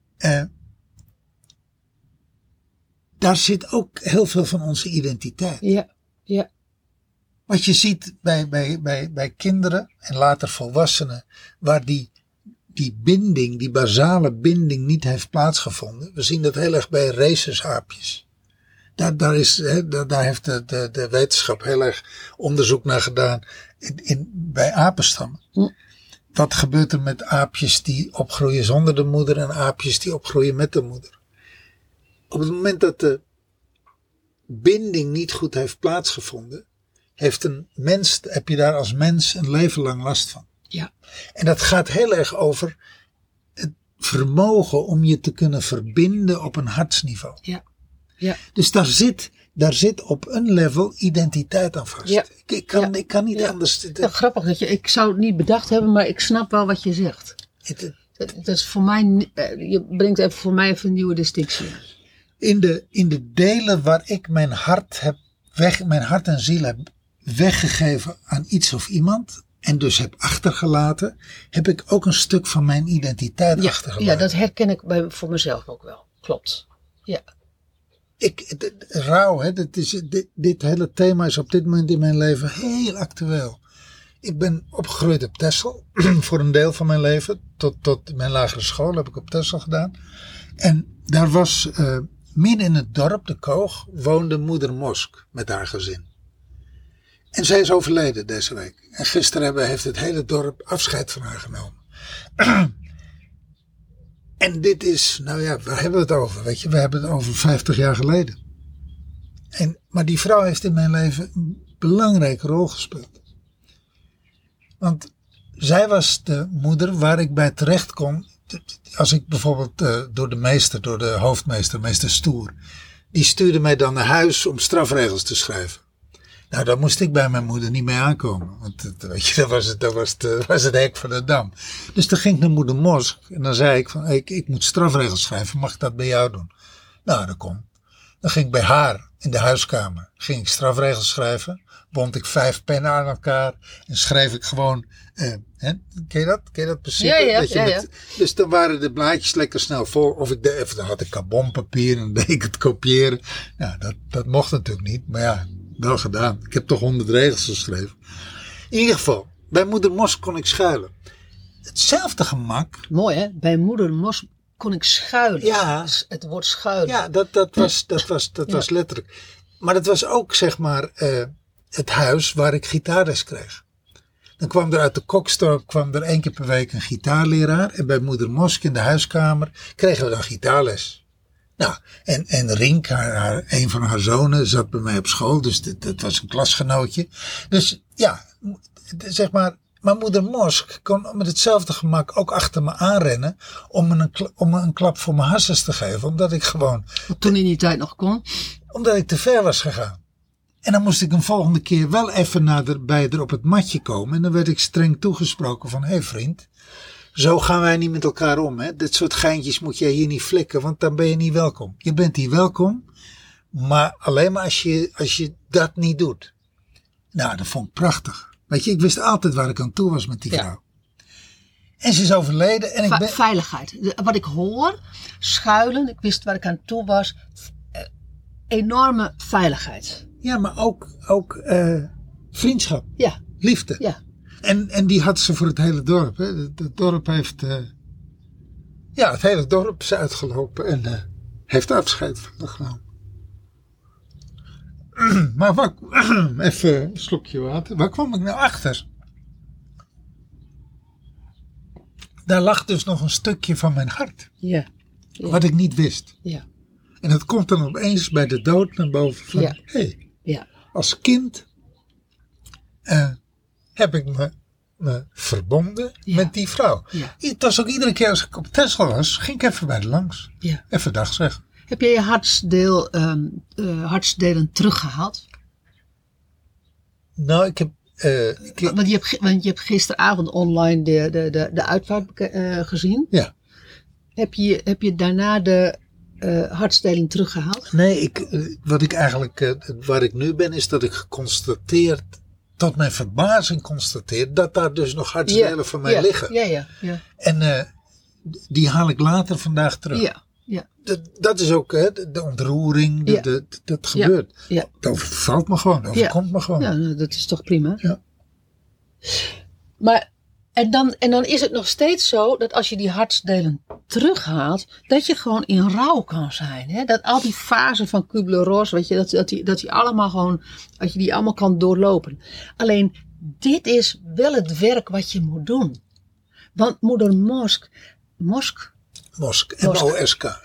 daar zit ook heel veel van onze identiteit. Ja. Ja. Wat je ziet bij kinderen en later volwassenen, waar die binding, die basale binding niet heeft plaatsgevonden. We zien dat heel erg bij rhesusaapjes. Daar heeft de wetenschap heel erg onderzoek naar gedaan bij apenstammen. Wat gebeurt er met aapjes die opgroeien zonder de moeder en aapjes die opgroeien met de moeder? Op het moment dat de binding niet goed heeft plaatsgevonden, heb je daar als mens een leven lang last van. Ja. En dat gaat heel erg over het vermogen om je te kunnen verbinden op een hartsniveau. Ja. Ja. Dus daar zit op een level identiteit aan vast. Ja. Ik kan niet anders. Ja, grappig dat ik zou het niet bedacht hebben, maar ik snap wel wat je zegt. Dat is voor mij, je brengt even voor mij even een nieuwe distinctie. In de delen waar ik mijn hart en ziel heb weggegeven aan iets of iemand, en dus heb achtergelaten, heb ik ook een stuk van mijn identiteit achtergelaten. Ja, dat herken ik voor mezelf ook wel. Klopt. Ja. Rouw, hè, dit hele thema is op dit moment in mijn leven heel actueel. Ik ben opgegroeid op Texel, voor een deel van mijn leven. Tot mijn lagere school heb ik op Texel gedaan. En daar was, midden in het dorp, de Koog, woonde moeder Mosk met haar gezin. En zij is overleden deze week. En gisteren heeft het hele dorp afscheid van haar genomen. En dit is, nou ja, waar hebben we het over? Weet je, we hebben het over 50 jaar geleden. Maar die vrouw heeft in mijn leven een belangrijke rol gespeeld. Want zij was de moeder waar ik bij terecht kon. Als ik bijvoorbeeld door de hoofdmeester, meester Stoer, die stuurde mij dan naar huis om strafregels te schrijven. Nou, daar moest ik bij mijn moeder niet mee aankomen. Want weet je, dat was het hek van de dam. Dus dan ging ik naar moeder Mosk. En dan zei ik van, ik moet strafregels schrijven. Mag ik dat bij jou doen? Nou, dat kon. Dan ging ik bij haar. in de huiskamer ging ik strafregels schrijven. Bond ik 5 pennen aan elkaar en schreef ik gewoon. Ken je dat? Ken je dat principe? Ja. Dus dan waren de blaadjes lekker snel vol. Of dan had ik carbonpapier en dan deed ik het kopiëren. Nou, dat mocht natuurlijk niet. Maar ja, wel gedaan. Ik heb toch 100 regels geschreven. In ieder geval, bij moeder Mos kon ik schuilen. Hetzelfde gemak. Mooi hè? Bij moeder Mos kon ik schuilen. Ja. Dus het woord schuilen. Ja, dat was letterlijk. Maar dat was ook zeg maar het huis waar ik gitaarles kreeg. Dan kwam er uit de Kokstorp 1 keer per week een gitaarleraar. En bij moeder Mosk in de huiskamer kregen we dan gitaarles. Nou, en Rink, een van haar zonen, zat bij mij op school. Dus dat was een klasgenootje. Dus ja, zeg maar. Maar moeder Mosk kon met hetzelfde gemak ook achter me aanrennen om me een klap voor mijn harses te geven. Omdat ik gewoon. Wat toen in die tijd nog kon. Omdat ik te ver was gegaan. En dan moest ik een volgende keer wel even naderbij er op het matje komen. En dan werd ik streng toegesproken van, hé vriend, zo gaan wij niet met elkaar om. Hè? Dit soort geintjes moet jij hier niet flikken, want dan ben je niet welkom. Je bent hier welkom, maar alleen maar als je dat niet doet. Nou, dat vond ik prachtig. Weet je, ik wist altijd waar ik aan toe was met die vrouw. En ze is overleden. En Veiligheid. Wat ik hoor, schuilen, ik wist waar ik aan toe was. Enorme veiligheid. Ja, maar ook vriendschap. Ja. Liefde. Ja. En die had ze voor het hele dorp. Hè. Het dorp heeft. Het hele dorp is uitgelopen en heeft afscheid van de genomen. Maar even een slokje water. Waar kwam ik nou achter? Daar lag dus nog een stukje van mijn hart. Ja. Wat ik niet wist. Ja. En dat komt dan opeens bij de dood naar boven van, als kind heb ik me verbonden met die vrouw. Ja. Het was ook iedere keer als ik op Texel was, ging ik even bij de langs. Ja. Even dag zeggen. Heb jij je hartsdelen teruggehaald? Nou, ik heb... Want je hebt gisteravond online de uitvaart gezien. Ja. Heb je daarna de hartsdelen teruggehaald? Nee, waar ik nu ben, is dat ik geconstateerd, tot mijn verbazing constateer, dat daar dus nog hartsdelen van mij liggen. Ja. En die haal ik later vandaag terug. Ja. Dat is ook de ontroering, dat gebeurt. Ja. Dat overvalt me gewoon, dat overkomt me gewoon. Ja, dat is toch prima. Ja. Maar, en dan is het nog steeds zo dat als je die hartsdelen terughaalt, dat je gewoon in rouw kan zijn. Hè? Dat al die fasen van Kubler-Ross, weet je, dat die allemaal gewoon, dat je die allemaal kan doorlopen. Alleen, dit is wel het werk wat je moet doen. Want moeder Mosk, M-O-S-K.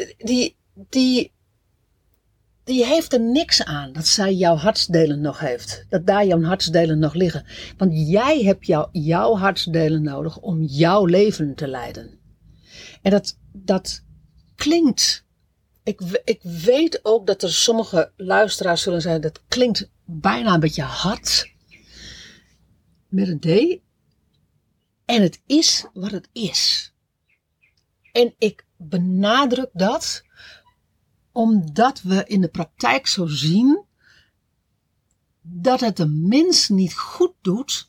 Die heeft er niks aan dat zij jouw hartsdelen nog heeft. Dat daar jouw hartsdelen nog liggen. Want jij hebt jouw hartsdelen nodig om jouw leven te leiden. En dat klinkt... Ik weet ook dat er sommige luisteraars zullen zijn, dat klinkt bijna een beetje hard. Met een D. En het is wat het is. En ik benadruk dat omdat we in de praktijk zo zien dat het de mens niet goed doet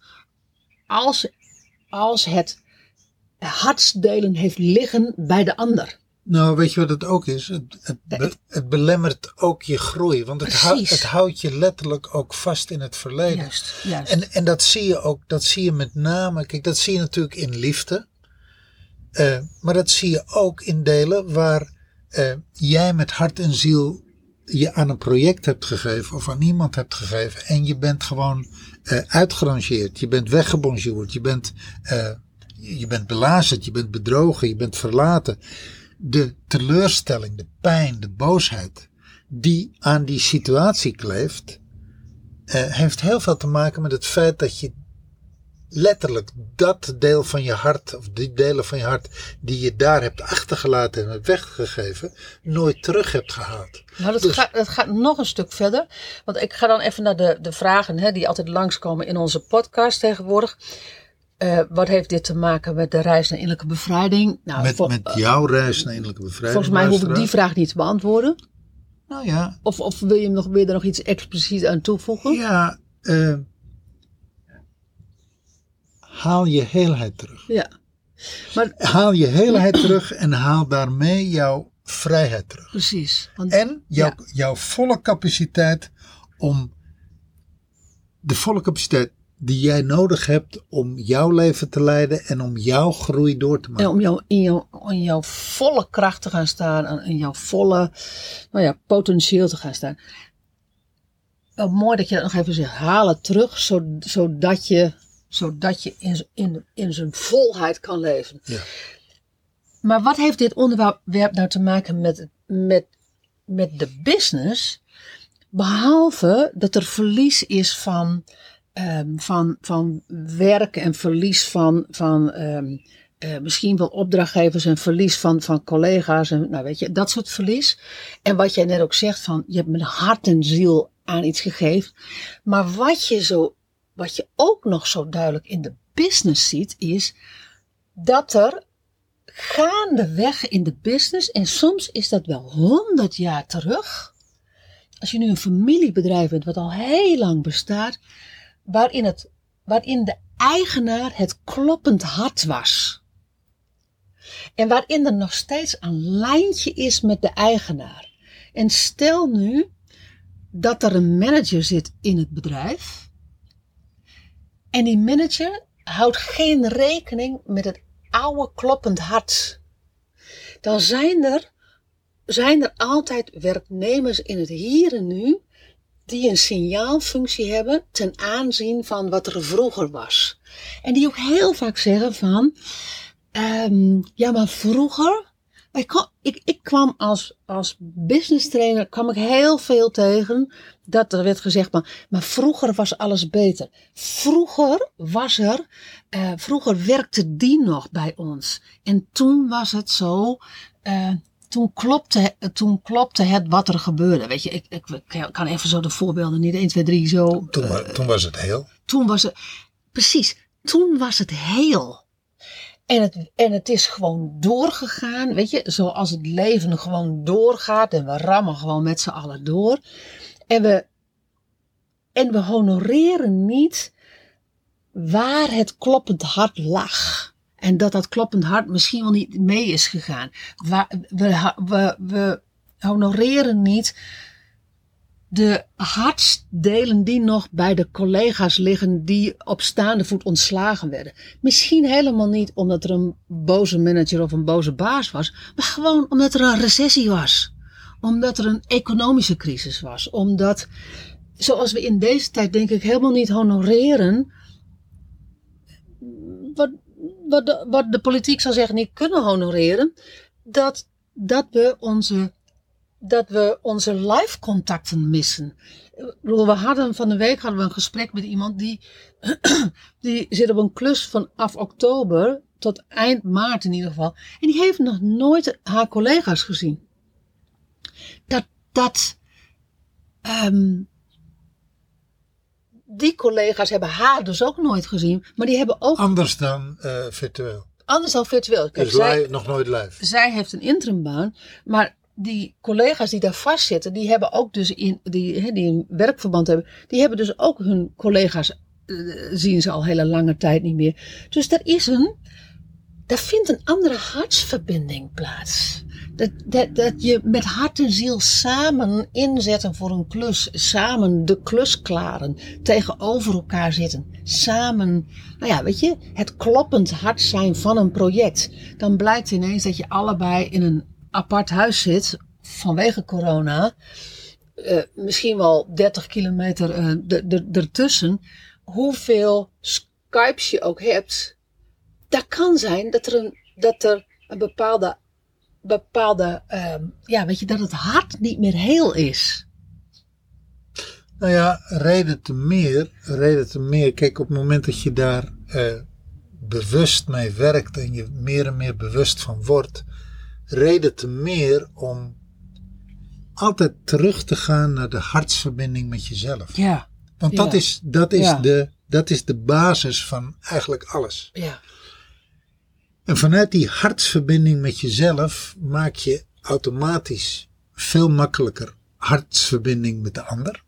als het hartsdelen heeft liggen bij de ander. Nou, weet je wat het ook is? Het belemmert ook je groei. Want het houdt je letterlijk ook vast in het verleden. Juist. En dat zie je ook, dat zie je met name, kijk, dat zie je natuurlijk in liefde. Maar dat zie je ook in delen waar jij met hart en ziel je aan een project hebt gegeven of aan iemand hebt gegeven. En je bent gewoon uitgerangeerd. Je bent weggebonjourd. Je bent belazerd. Je bent bedrogen. Je bent verlaten. De teleurstelling, de pijn, de boosheid die aan die situatie kleeft, heeft heel veel te maken met het feit dat je letterlijk dat deel van je hart, of die delen van je hart die je daar hebt achtergelaten en hebt weggegeven, nooit terug hebt gehaald. Nou, dat gaat nog een stuk verder. Want ik ga dan even naar de vragen die altijd langskomen in onze podcast tegenwoordig. Wat heeft dit te maken met de reis naar innerlijke bevrijding? Nou, met jouw reis naar innerlijke bevrijding? Volgens mij hoef ik die vraag niet te beantwoorden. Nou ja. Of wil je er nog iets expliciet aan toevoegen? Ja, haal je heelheid terug. Ja. Maar, Haal je heelheid terug en haal daarmee jouw vrijheid terug. precies. Want, En jouw volle capaciteit om de volle capaciteit die jij nodig hebt om jouw leven te leiden en om jouw groei door te maken. en om in jouw volle kracht te gaan staan. En in jouw volle potentieel te gaan staan. Wel mooi dat je dat nog even zegt. Haal het terug, zodat je in zijn volheid kan leven. Ja. Maar wat heeft dit onderwerp nou te maken met de business? Behalve dat er verlies is van werk en verlies van misschien wel opdrachtgevers en verlies van collega's en nou weet je, dat soort verlies. En wat jij net ook zegt van je hebt met hart en ziel aan iets gegeven. Maar wat je ook nog zo duidelijk in de business ziet is dat er gaandeweg in de business, en soms is dat wel 100 jaar terug, als je nu een familiebedrijf bent wat al heel lang bestaat, waarin de eigenaar het kloppend hart was. En waarin er nog steeds een lijntje is met de eigenaar. En stel nu dat er een manager zit in het bedrijf. En die manager houdt geen rekening met het oude kloppend hart. Dan zijn er altijd werknemers in het hier en nu die een signaalfunctie hebben ten aanzien van wat er vroeger was. En die ook heel vaak zeggen van, ja maar vroeger, ik kwam als business trainer, kwam ik heel veel tegen dat er werd gezegd, maar vroeger was alles beter. Vroeger werkte die nog bij ons. En toen was het zo, toen klopte het wat er gebeurde. Weet je, ik kan even zo de voorbeelden niet 1, 2, 3 zo. Toen was het heel. Toen was het heel. En het is gewoon doorgegaan, weet je, zoals het leven gewoon doorgaat en we rammen gewoon met z'n allen door. En we honoreren niet waar het kloppend hart lag. En dat kloppend hart misschien wel niet mee is gegaan. We honoreren niet de hartsdelen die nog bij de collega's liggen die op staande voet ontslagen werden. Misschien helemaal niet omdat er een boze manager of een boze baas was, maar gewoon omdat er een recessie was. Omdat er een economische crisis was. Omdat, zoals we in deze tijd denk ik helemaal niet honoreren wat de politiek zal zeggen niet kunnen honoreren, dat we onze live contacten missen. Van de week hadden we een gesprek met iemand die zit op een klus vanaf oktober tot eind maart in ieder geval. En die heeft nog nooit haar collega's gezien. Die collega's hebben haar dus ook nooit gezien. Maar die hebben ook... Anders dan virtueel. Anders dan virtueel. Kijk, dus nog nooit live. Zij heeft een interimbaan. Maar die collega's die daar vastzitten, die hebben ook dus die een werkverband hebben, die hebben dus ook hun collega's, zien ze al hele lange tijd niet meer. Dus daar vindt een andere hartsverbinding plaats. Dat je met hart en ziel samen inzetten voor een klus. Samen de klus klaren. Tegenover elkaar zitten. Samen, weet je, het kloppend hart zijn van een project. Dan blijkt ineens dat je allebei in een apart huis zit. Vanwege corona. Misschien wel 30 kilometer ertussen. Hoeveel Skypes je ook hebt. Dat kan zijn dat er een bepaalde weet je, dat het hart niet meer heel is. Nou ja, reden te meer. Kijk, op het moment dat je daar bewust mee werkt en je meer en meer bewust van wordt, reden te meer om altijd terug te gaan naar de hartsverbinding met jezelf. Ja. Want dat is de basis van eigenlijk alles. Ja. En vanuit die hartsverbinding met jezelf maak je automatisch veel makkelijker hartsverbinding met de ander.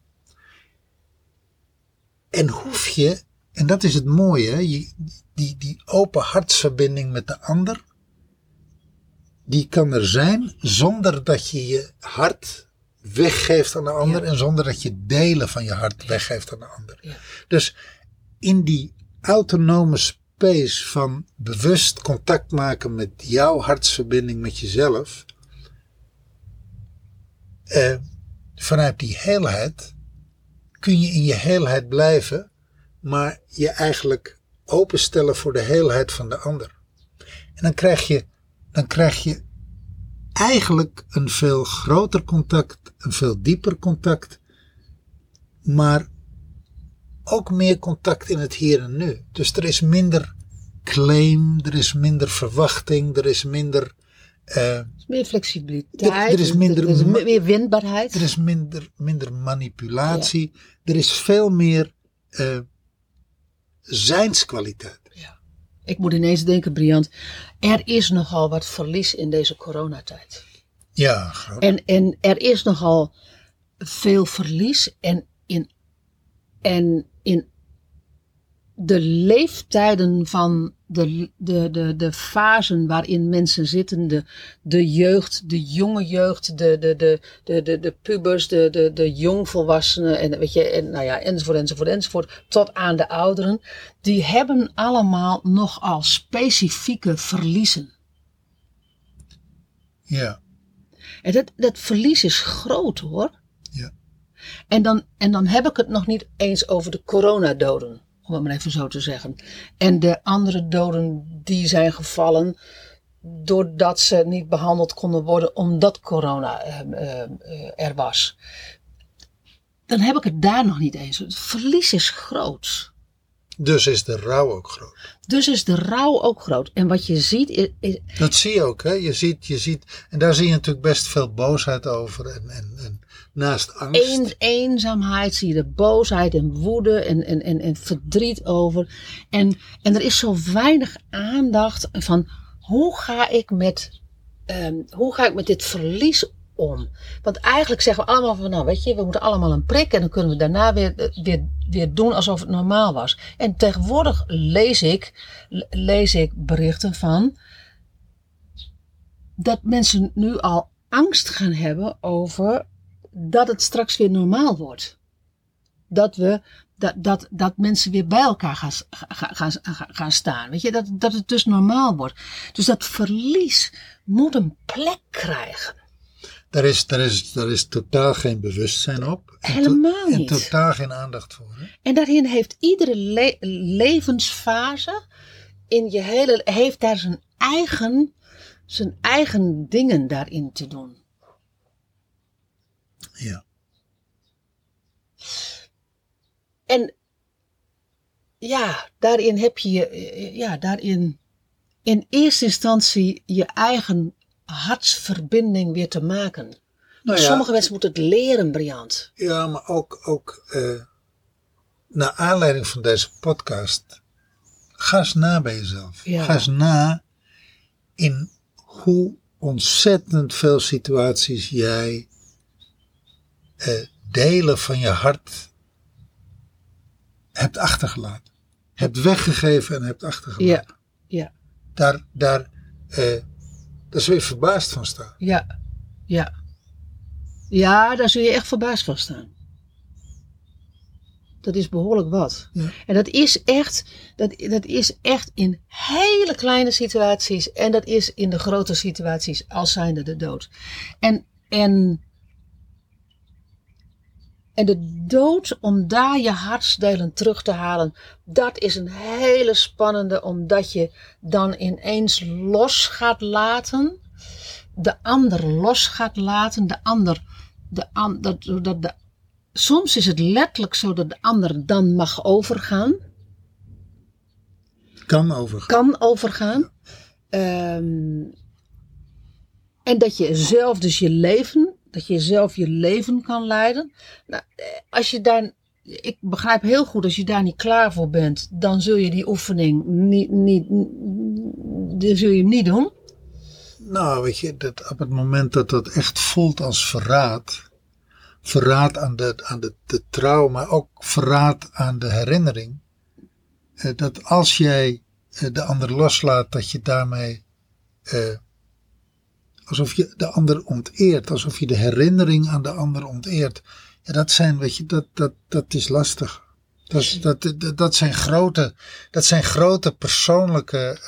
En hoef je, en dat is het mooie, die open hartsverbinding met de ander, die kan er zijn zonder dat je je hart weggeeft aan de ander en zonder dat je delen van je hart weggeeft aan de ander. Ja. Dus in die autonome space van bewust contact maken met jouw hartsverbinding met jezelf, vanuit die heelheid kun je in je heelheid blijven, maar je eigenlijk openstellen voor de heelheid van de ander. En dan krijg je eigenlijk een veel groter contact, een veel dieper contact, maar ook meer contact in het hier en nu. Dus er is minder claim, er is minder verwachting, er is minder meer flexibiliteit, er is meer wendbaarheid. Er is minder manipulatie. Ja. Er is veel meer zijnskwaliteit. Ja. Ik moet ineens denken, Briant, er is nogal wat verlies in deze coronatijd. Ja, groot. En er is nogal veel verlies en in de leeftijden van de fasen waarin mensen zitten, de jeugd, de jonge jeugd, de pubers, de jongvolwassenen en weet je, en nou ja, enzovoort, tot aan de ouderen, die hebben allemaal nogal specifieke verliezen. Ja. En dat verlies is groot, hoor. Ja. En dan heb ik het nog niet eens over de coronadoden, om het maar even zo te zeggen. En de andere doden die zijn gevallen doordat ze niet behandeld konden worden omdat corona er was. Dan heb ik het daar nog niet eens. Het verlies is groot. Dus is de rouw ook groot. En wat je ziet is... Dat zie je ook, hè. Je ziet, en daar zie je natuurlijk best veel boosheid over en naast angst. Eenzaamheid, zie je de boosheid en woede en verdriet over. En er is zo weinig aandacht van hoe ga ik met dit verlies om? Want eigenlijk zeggen we allemaal van, nou weet je, we moeten allemaal een prik en dan kunnen we daarna weer doen alsof het normaal was. En tegenwoordig lees ik berichten van dat mensen nu al angst gaan hebben over dat het straks weer normaal wordt. Dat mensen weer bij elkaar gaan staan. Weet je, dat het dus normaal wordt. Dus dat verlies moet een plek krijgen. Daar is totaal geen bewustzijn op. Helemaal niet. En totaal geen aandacht voor. Hè? En daarin heeft iedere levensfase heeft daar zijn eigen dingen daarin te doen. Ja. En ja, daarin heb je daarin in eerste instantie je eigen hartsverbinding weer te maken. Nou ja, sommige mensen moeten het leren, Briant. Ja, maar ook naar aanleiding van deze podcast, ga eens na bij jezelf. Ja. Ga eens na in hoe ontzettend veel situaties jij delen van je hart hebt achtergelaten. Hebt weggegeven en hebt achtergelaten. Ja. Daar zul je verbaasd van staan. Ja. Ja, daar zul je echt verbaasd van staan. Dat is behoorlijk wat. Ja. En dat is echt in hele kleine situaties. En dat is in de grote situaties als zijnde de dood. En de dood, om daar je hartsdelen terug te halen, dat is een hele spannende, omdat je dan ineens los gaat laten. De ander los gaat laten. Soms is het letterlijk zo dat de ander dan mag overgaan. Kan overgaan. En dat je zelf dus je leven kan leiden. Nou, ik begrijp heel goed, als je daar niet klaar voor bent, dan zul je die oefening niet doen. Nou, weet je, dat op het moment dat dat echt voelt als verraad, verraad aan de trouw, maar ook verraad aan de herinnering. Dat als jij de ander loslaat, dat je daarmee alsof je de ander onteert, alsof je de herinnering aan de ander onteert. Ja, dat zijn, weet je, dat is lastig. Dat zijn grote persoonlijke,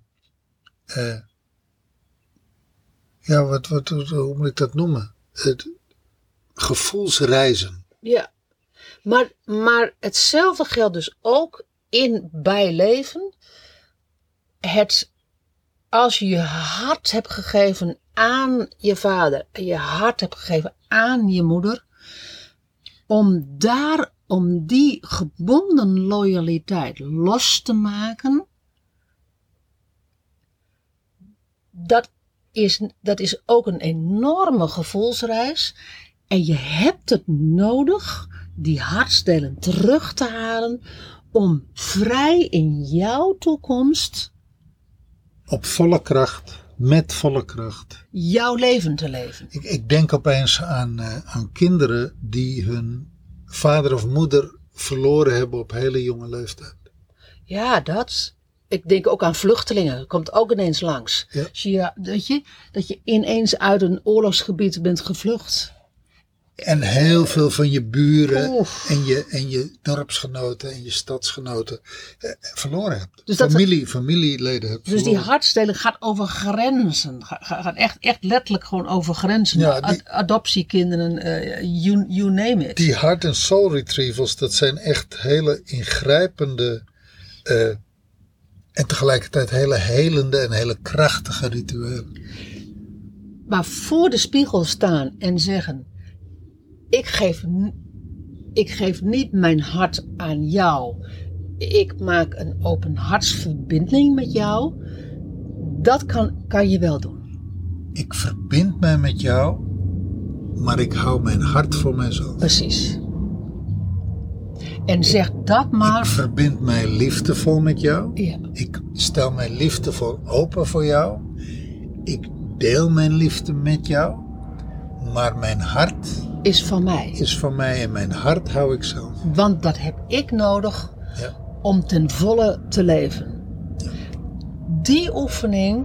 hoe moet ik dat noemen? Gevoelsreizen. Ja, maar hetzelfde geldt dus ook bij leven. Als je je hart hebt gegeven aan je vader en je hart hebt gegeven aan je moeder, om die gebonden loyaliteit los te maken, dat is ook een enorme gevoelsreis. En je hebt het nodig die hartsdelen terug te halen om vrij in jouw toekomst op volle kracht, met volle kracht, jouw leven te leven. Ik denk opeens aan kinderen die hun vader of moeder verloren hebben op hele jonge leeftijd. Ja, ik denk ook aan vluchtelingen. Dat komt ook ineens langs. Ja. Dat je ineens uit een oorlogsgebied bent gevlucht. En heel veel van je buren en je dorpsgenoten en je stadsgenoten verloren hebt. Dus familieleden hebt dus die hartsdelen gaat over grenzen. Gaat echt letterlijk gewoon over grenzen. Ja, adoptiekinderen, you name it. Die heart en soul retrievals, dat zijn echt hele ingrijpende en tegelijkertijd hele helende en hele krachtige rituelen. Maar voor de spiegel staan en zeggen: Ik geef niet mijn hart aan jou. Ik maak een openhartsverbinding met jou. Dat kan je wel doen. Ik verbind mij met jou, maar ik hou mijn hart voor mijzelf. Precies. En zeg dat maar. Ik verbind mij liefdevol met jou. Ja. Ik stel mij liefdevol open voor jou. Ik deel mijn liefde met jou. Maar mijn hart is van mij. Is van mij en mijn hart hou ik zelf. Want dat heb ik nodig om ten volle te leven. Ja. Die oefening,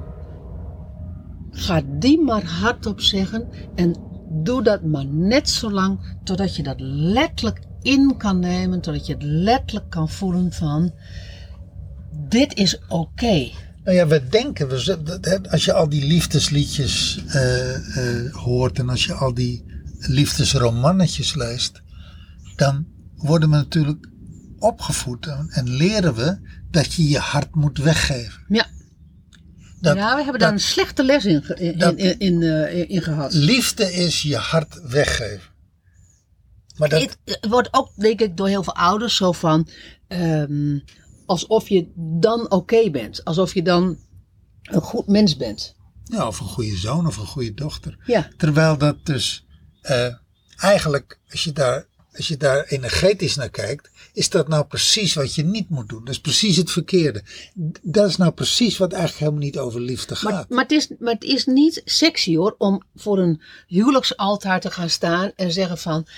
ga die maar hardop zeggen en doe dat maar net zo lang totdat je dat letterlijk in kan nemen, totdat je het letterlijk kan voelen van: dit is oké. Nou ja, we denken, als je al die liefdesliedjes hoort en als je al die liefdesromannetjes leest, dan worden we natuurlijk opgevoed en leren we dat je je hart moet weggeven. Ja. We hebben daar een slechte les in gehad. Liefde is je hart weggeven. Maar Het wordt ook, denk ik, door heel veel ouders zo van alsof je dan oké bent. Alsof je dan een goed mens bent. Ja, of een goede zoon of een goede dochter. Ja. Terwijl dat dus eigenlijk, als je daar energetisch naar kijkt, is dat nou precies wat je niet moet doen. Dat is precies het verkeerde. Dat is nou precies wat eigenlijk helemaal niet over liefde gaat. Maar het is niet sexy hoor, om voor een huwelijksaltaar te gaan staan en zeggen van: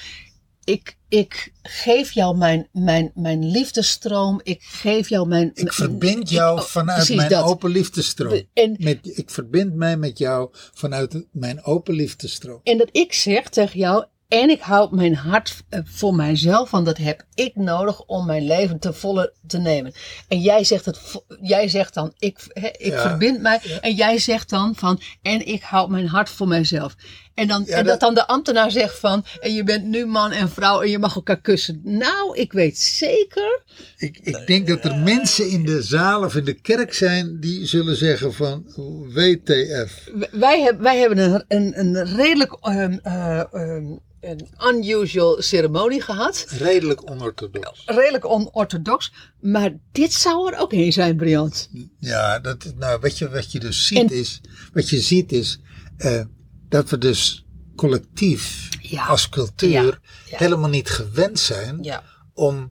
Ik geef jou mijn liefdesstroom. Ik geef jou Ik verbind jou vanuit mijn open liefdesstroom. Ik verbind mij met jou vanuit mijn open liefdesstroom. En dat ik zeg tegen jou: en ik hou mijn hart voor mijzelf, want dat heb ik nodig om mijn leven ten volle te nemen. En jij zegt dan: ik verbind mij. Ja. En jij zegt dan van: en ik hou mijn hart voor mijzelf. En dat dan de ambtenaar zegt van: en je bent nu man en vrouw en je mag elkaar kussen. Nou, ik weet zeker. Ik denk dat er mensen in de zaal of in de kerk zijn die zullen zeggen van: WTF. Wij hebben een redelijk een unusual ceremonie gehad. Redelijk onorthodox. Redelijk onorthodox. Maar dit zou er ook heen zijn, Briant. Ja, wat je dus ziet is dat we dus collectief als cultuur helemaal niet gewend zijn om.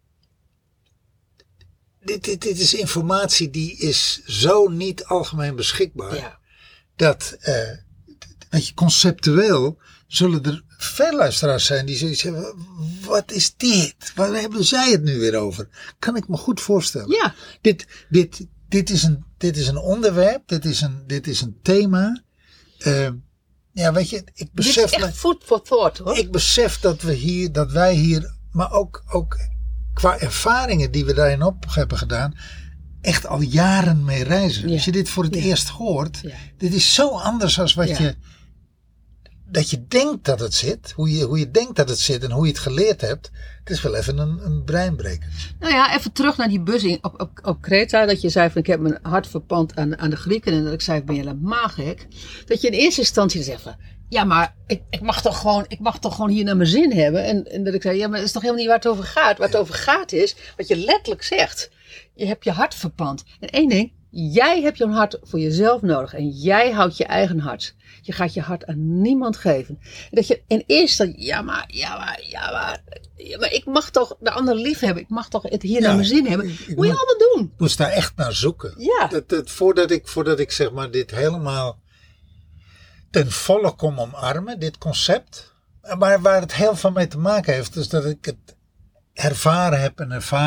Dit is informatie die is zo niet algemeen beschikbaar. Ja. Dat je conceptueel zullen er veel luisteraars zijn die zoiets hebben. Wat is dit? Waar hebben zij het nu weer over? Kan ik me goed voorstellen. Ja. Dit is een onderwerp. Dit is een thema. Ja, weet je, ik besef. Dit is echt food for thought, hoor. Ik besef dat wij hier, maar ook qua ervaringen die we daarin op hebben gedaan, echt al jaren mee reizen. Ja. Als je dit voor het eerst hoort, dit is zo anders als dat je denkt dat het zit. Hoe je denkt dat het zit en hoe je het geleerd hebt. Het is wel even een breinbreker. Nou ja, even terug naar die bus op Kreta. Dat je zei van ik heb mijn hart verpand aan de Grieken. En dat ik zei ben je helemaal gek. Dat je in eerste instantie zegt van ja maar ik mag toch gewoon hier naar mijn zin hebben. En dat ik zei ja maar dat is toch helemaal niet waar het over gaat. Waar het over gaat is wat je letterlijk zegt. Je hebt je hart verpand. En één ding. Jij hebt je hart voor jezelf nodig. En jij houdt je eigen hart. Je gaat je hart aan niemand geven. En dat je in eerste ja maar ik mag toch de ander lief hebben. Ik mag toch het hier naar mijn zin hebben. Moet je allemaal doen. Ik moest daar echt naar zoeken. Ja. Voordat ik zeg maar dit helemaal ten volle kom omarmen. Dit concept. Maar waar het heel veel mee te maken heeft. Is dat ik het ervaren heb.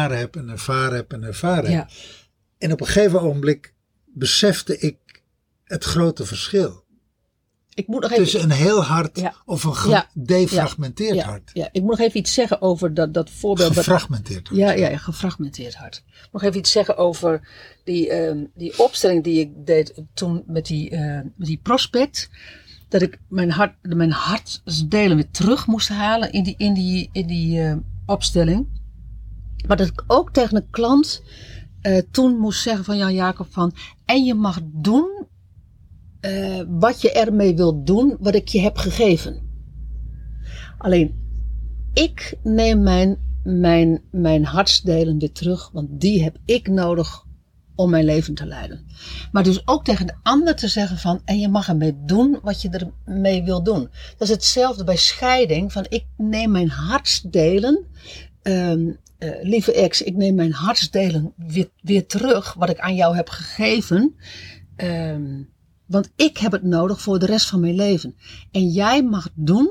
Ja. En op een gegeven ogenblik besefte ik het grote verschil. Ik moet nog even, tussen een heel hart of een gedefragmenteerd hart. Ja, ik moet nog even iets zeggen over dat voorbeeld. Gefragmenteerd hart. Ja, gefragmenteerd hart. Ik moet nog even iets zeggen over die opstelling die ik deed toen met die prospect. Dat ik mijn hartsdelen weer terug moest halen in die opstelling. Maar dat ik ook tegen een klant toen moest zeggen van Jan Jacob van en je mag doen wat je ermee wilt doen, wat ik je heb gegeven. Alleen, ik neem mijn hartsdelen weer terug, want die heb ik nodig om mijn leven te leiden. Maar dus ook tegen de ander te zeggen van, en je mag ermee doen wat je ermee wil doen. Dat is hetzelfde bij scheiding, van ik neem mijn hartsdelen, lieve ex, ik neem mijn hartsdelen weer terug, wat ik aan jou heb gegeven, want ik heb het nodig voor de rest van mijn leven. En jij mag doen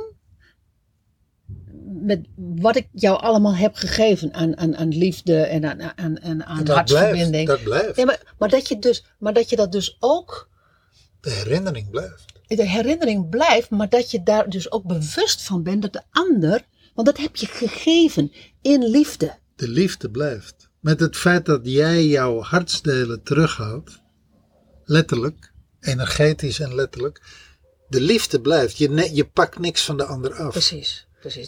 met wat ik jou allemaal heb gegeven aan liefde en aan hartsverbinding. Dat blijft. Ja, maar dat je dat dus ook. De herinnering blijft. De herinnering blijft, maar dat je daar dus ook bewust van bent dat de ander, want dat heb je gegeven in liefde. De liefde blijft. Met het feit dat jij jouw hartsdelen terughoudt, letterlijk, energetisch en letterlijk, de liefde blijft. Je pakt niks van de ander af. Precies.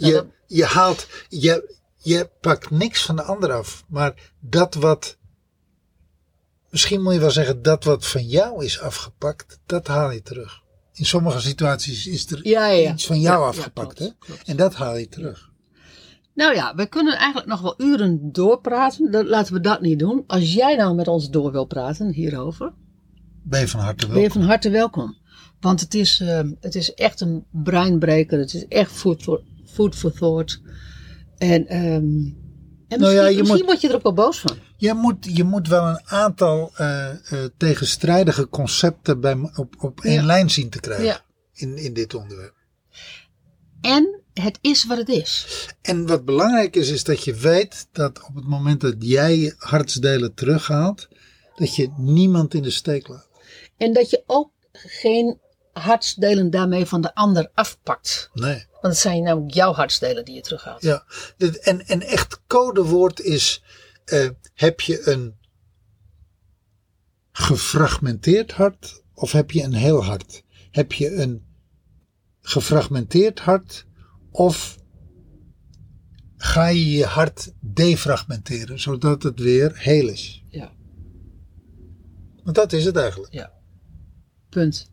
Je pakt niks van de ander af. Maar dat wat, misschien moet je wel zeggen, dat wat van jou is afgepakt, dat haal je terug. In sommige situaties is er iets van jou afgepakt. Klopt, hè? Klopt. En dat haal je terug. Nou ja, we kunnen eigenlijk nog wel uren doorpraten. Laten we dat niet doen. Als jij nou met ons door wil praten hierover, ben je van harte welkom. Want het is echt een breinbreker. Het is echt food for thought. En misschien word je er ook wel boos van. Je moet wel een aantal tegenstrijdige concepten op één lijn zien te krijgen in dit onderwerp. En het is wat het is. En wat belangrijk is dat je weet dat op het moment dat jij je hartsdelen terughaalt, dat je niemand in de steek laat. En dat je ook geen hartsdelen daarmee van de ander afpakt. Nee. Want het zijn namelijk jouw hartsdelen die je terughaalt. Ja, en echt codewoord is, heb je een gefragmenteerd hart of heb je een heel hart? Heb je een gefragmenteerd hart of ga je je hart defragmenteren, zodat het weer heel is? Ja. Want dat is het eigenlijk. Ja. Punt.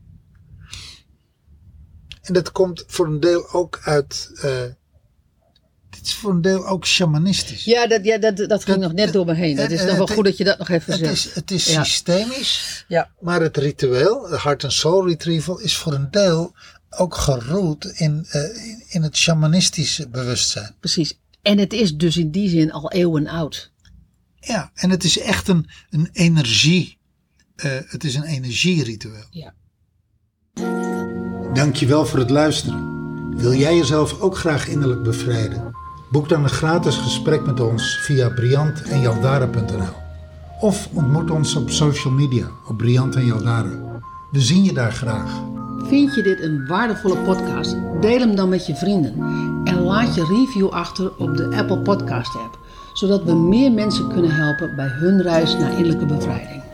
En dat komt voor een deel ook uit. Dit is voor een deel ook shamanistisch. Ja, dat ging nog net door me heen. Het is nog wel goed dat je dat nog even zegt. Het is systemisch. Ja. Maar het ritueel, de Heart and Soul Retrieval, is voor een deel ook geroot in het shamanistische bewustzijn. Precies. En het is dus in die zin al eeuwen oud. Ja, en het is echt een energie. Het is een energieritueel. Ja. Dankjewel voor het luisteren. Wil jij jezelf ook graag innerlijk bevrijden? Boek dan een gratis gesprek met ons via briantenjaldara.nl of ontmoet ons op social media op Briant en Jaldara. We zien je daar graag. Vind je dit een waardevolle podcast? Deel hem dan met je vrienden. En laat je review achter op de Apple Podcast app. Zodat we meer mensen kunnen helpen bij hun reis naar innerlijke bevrijding.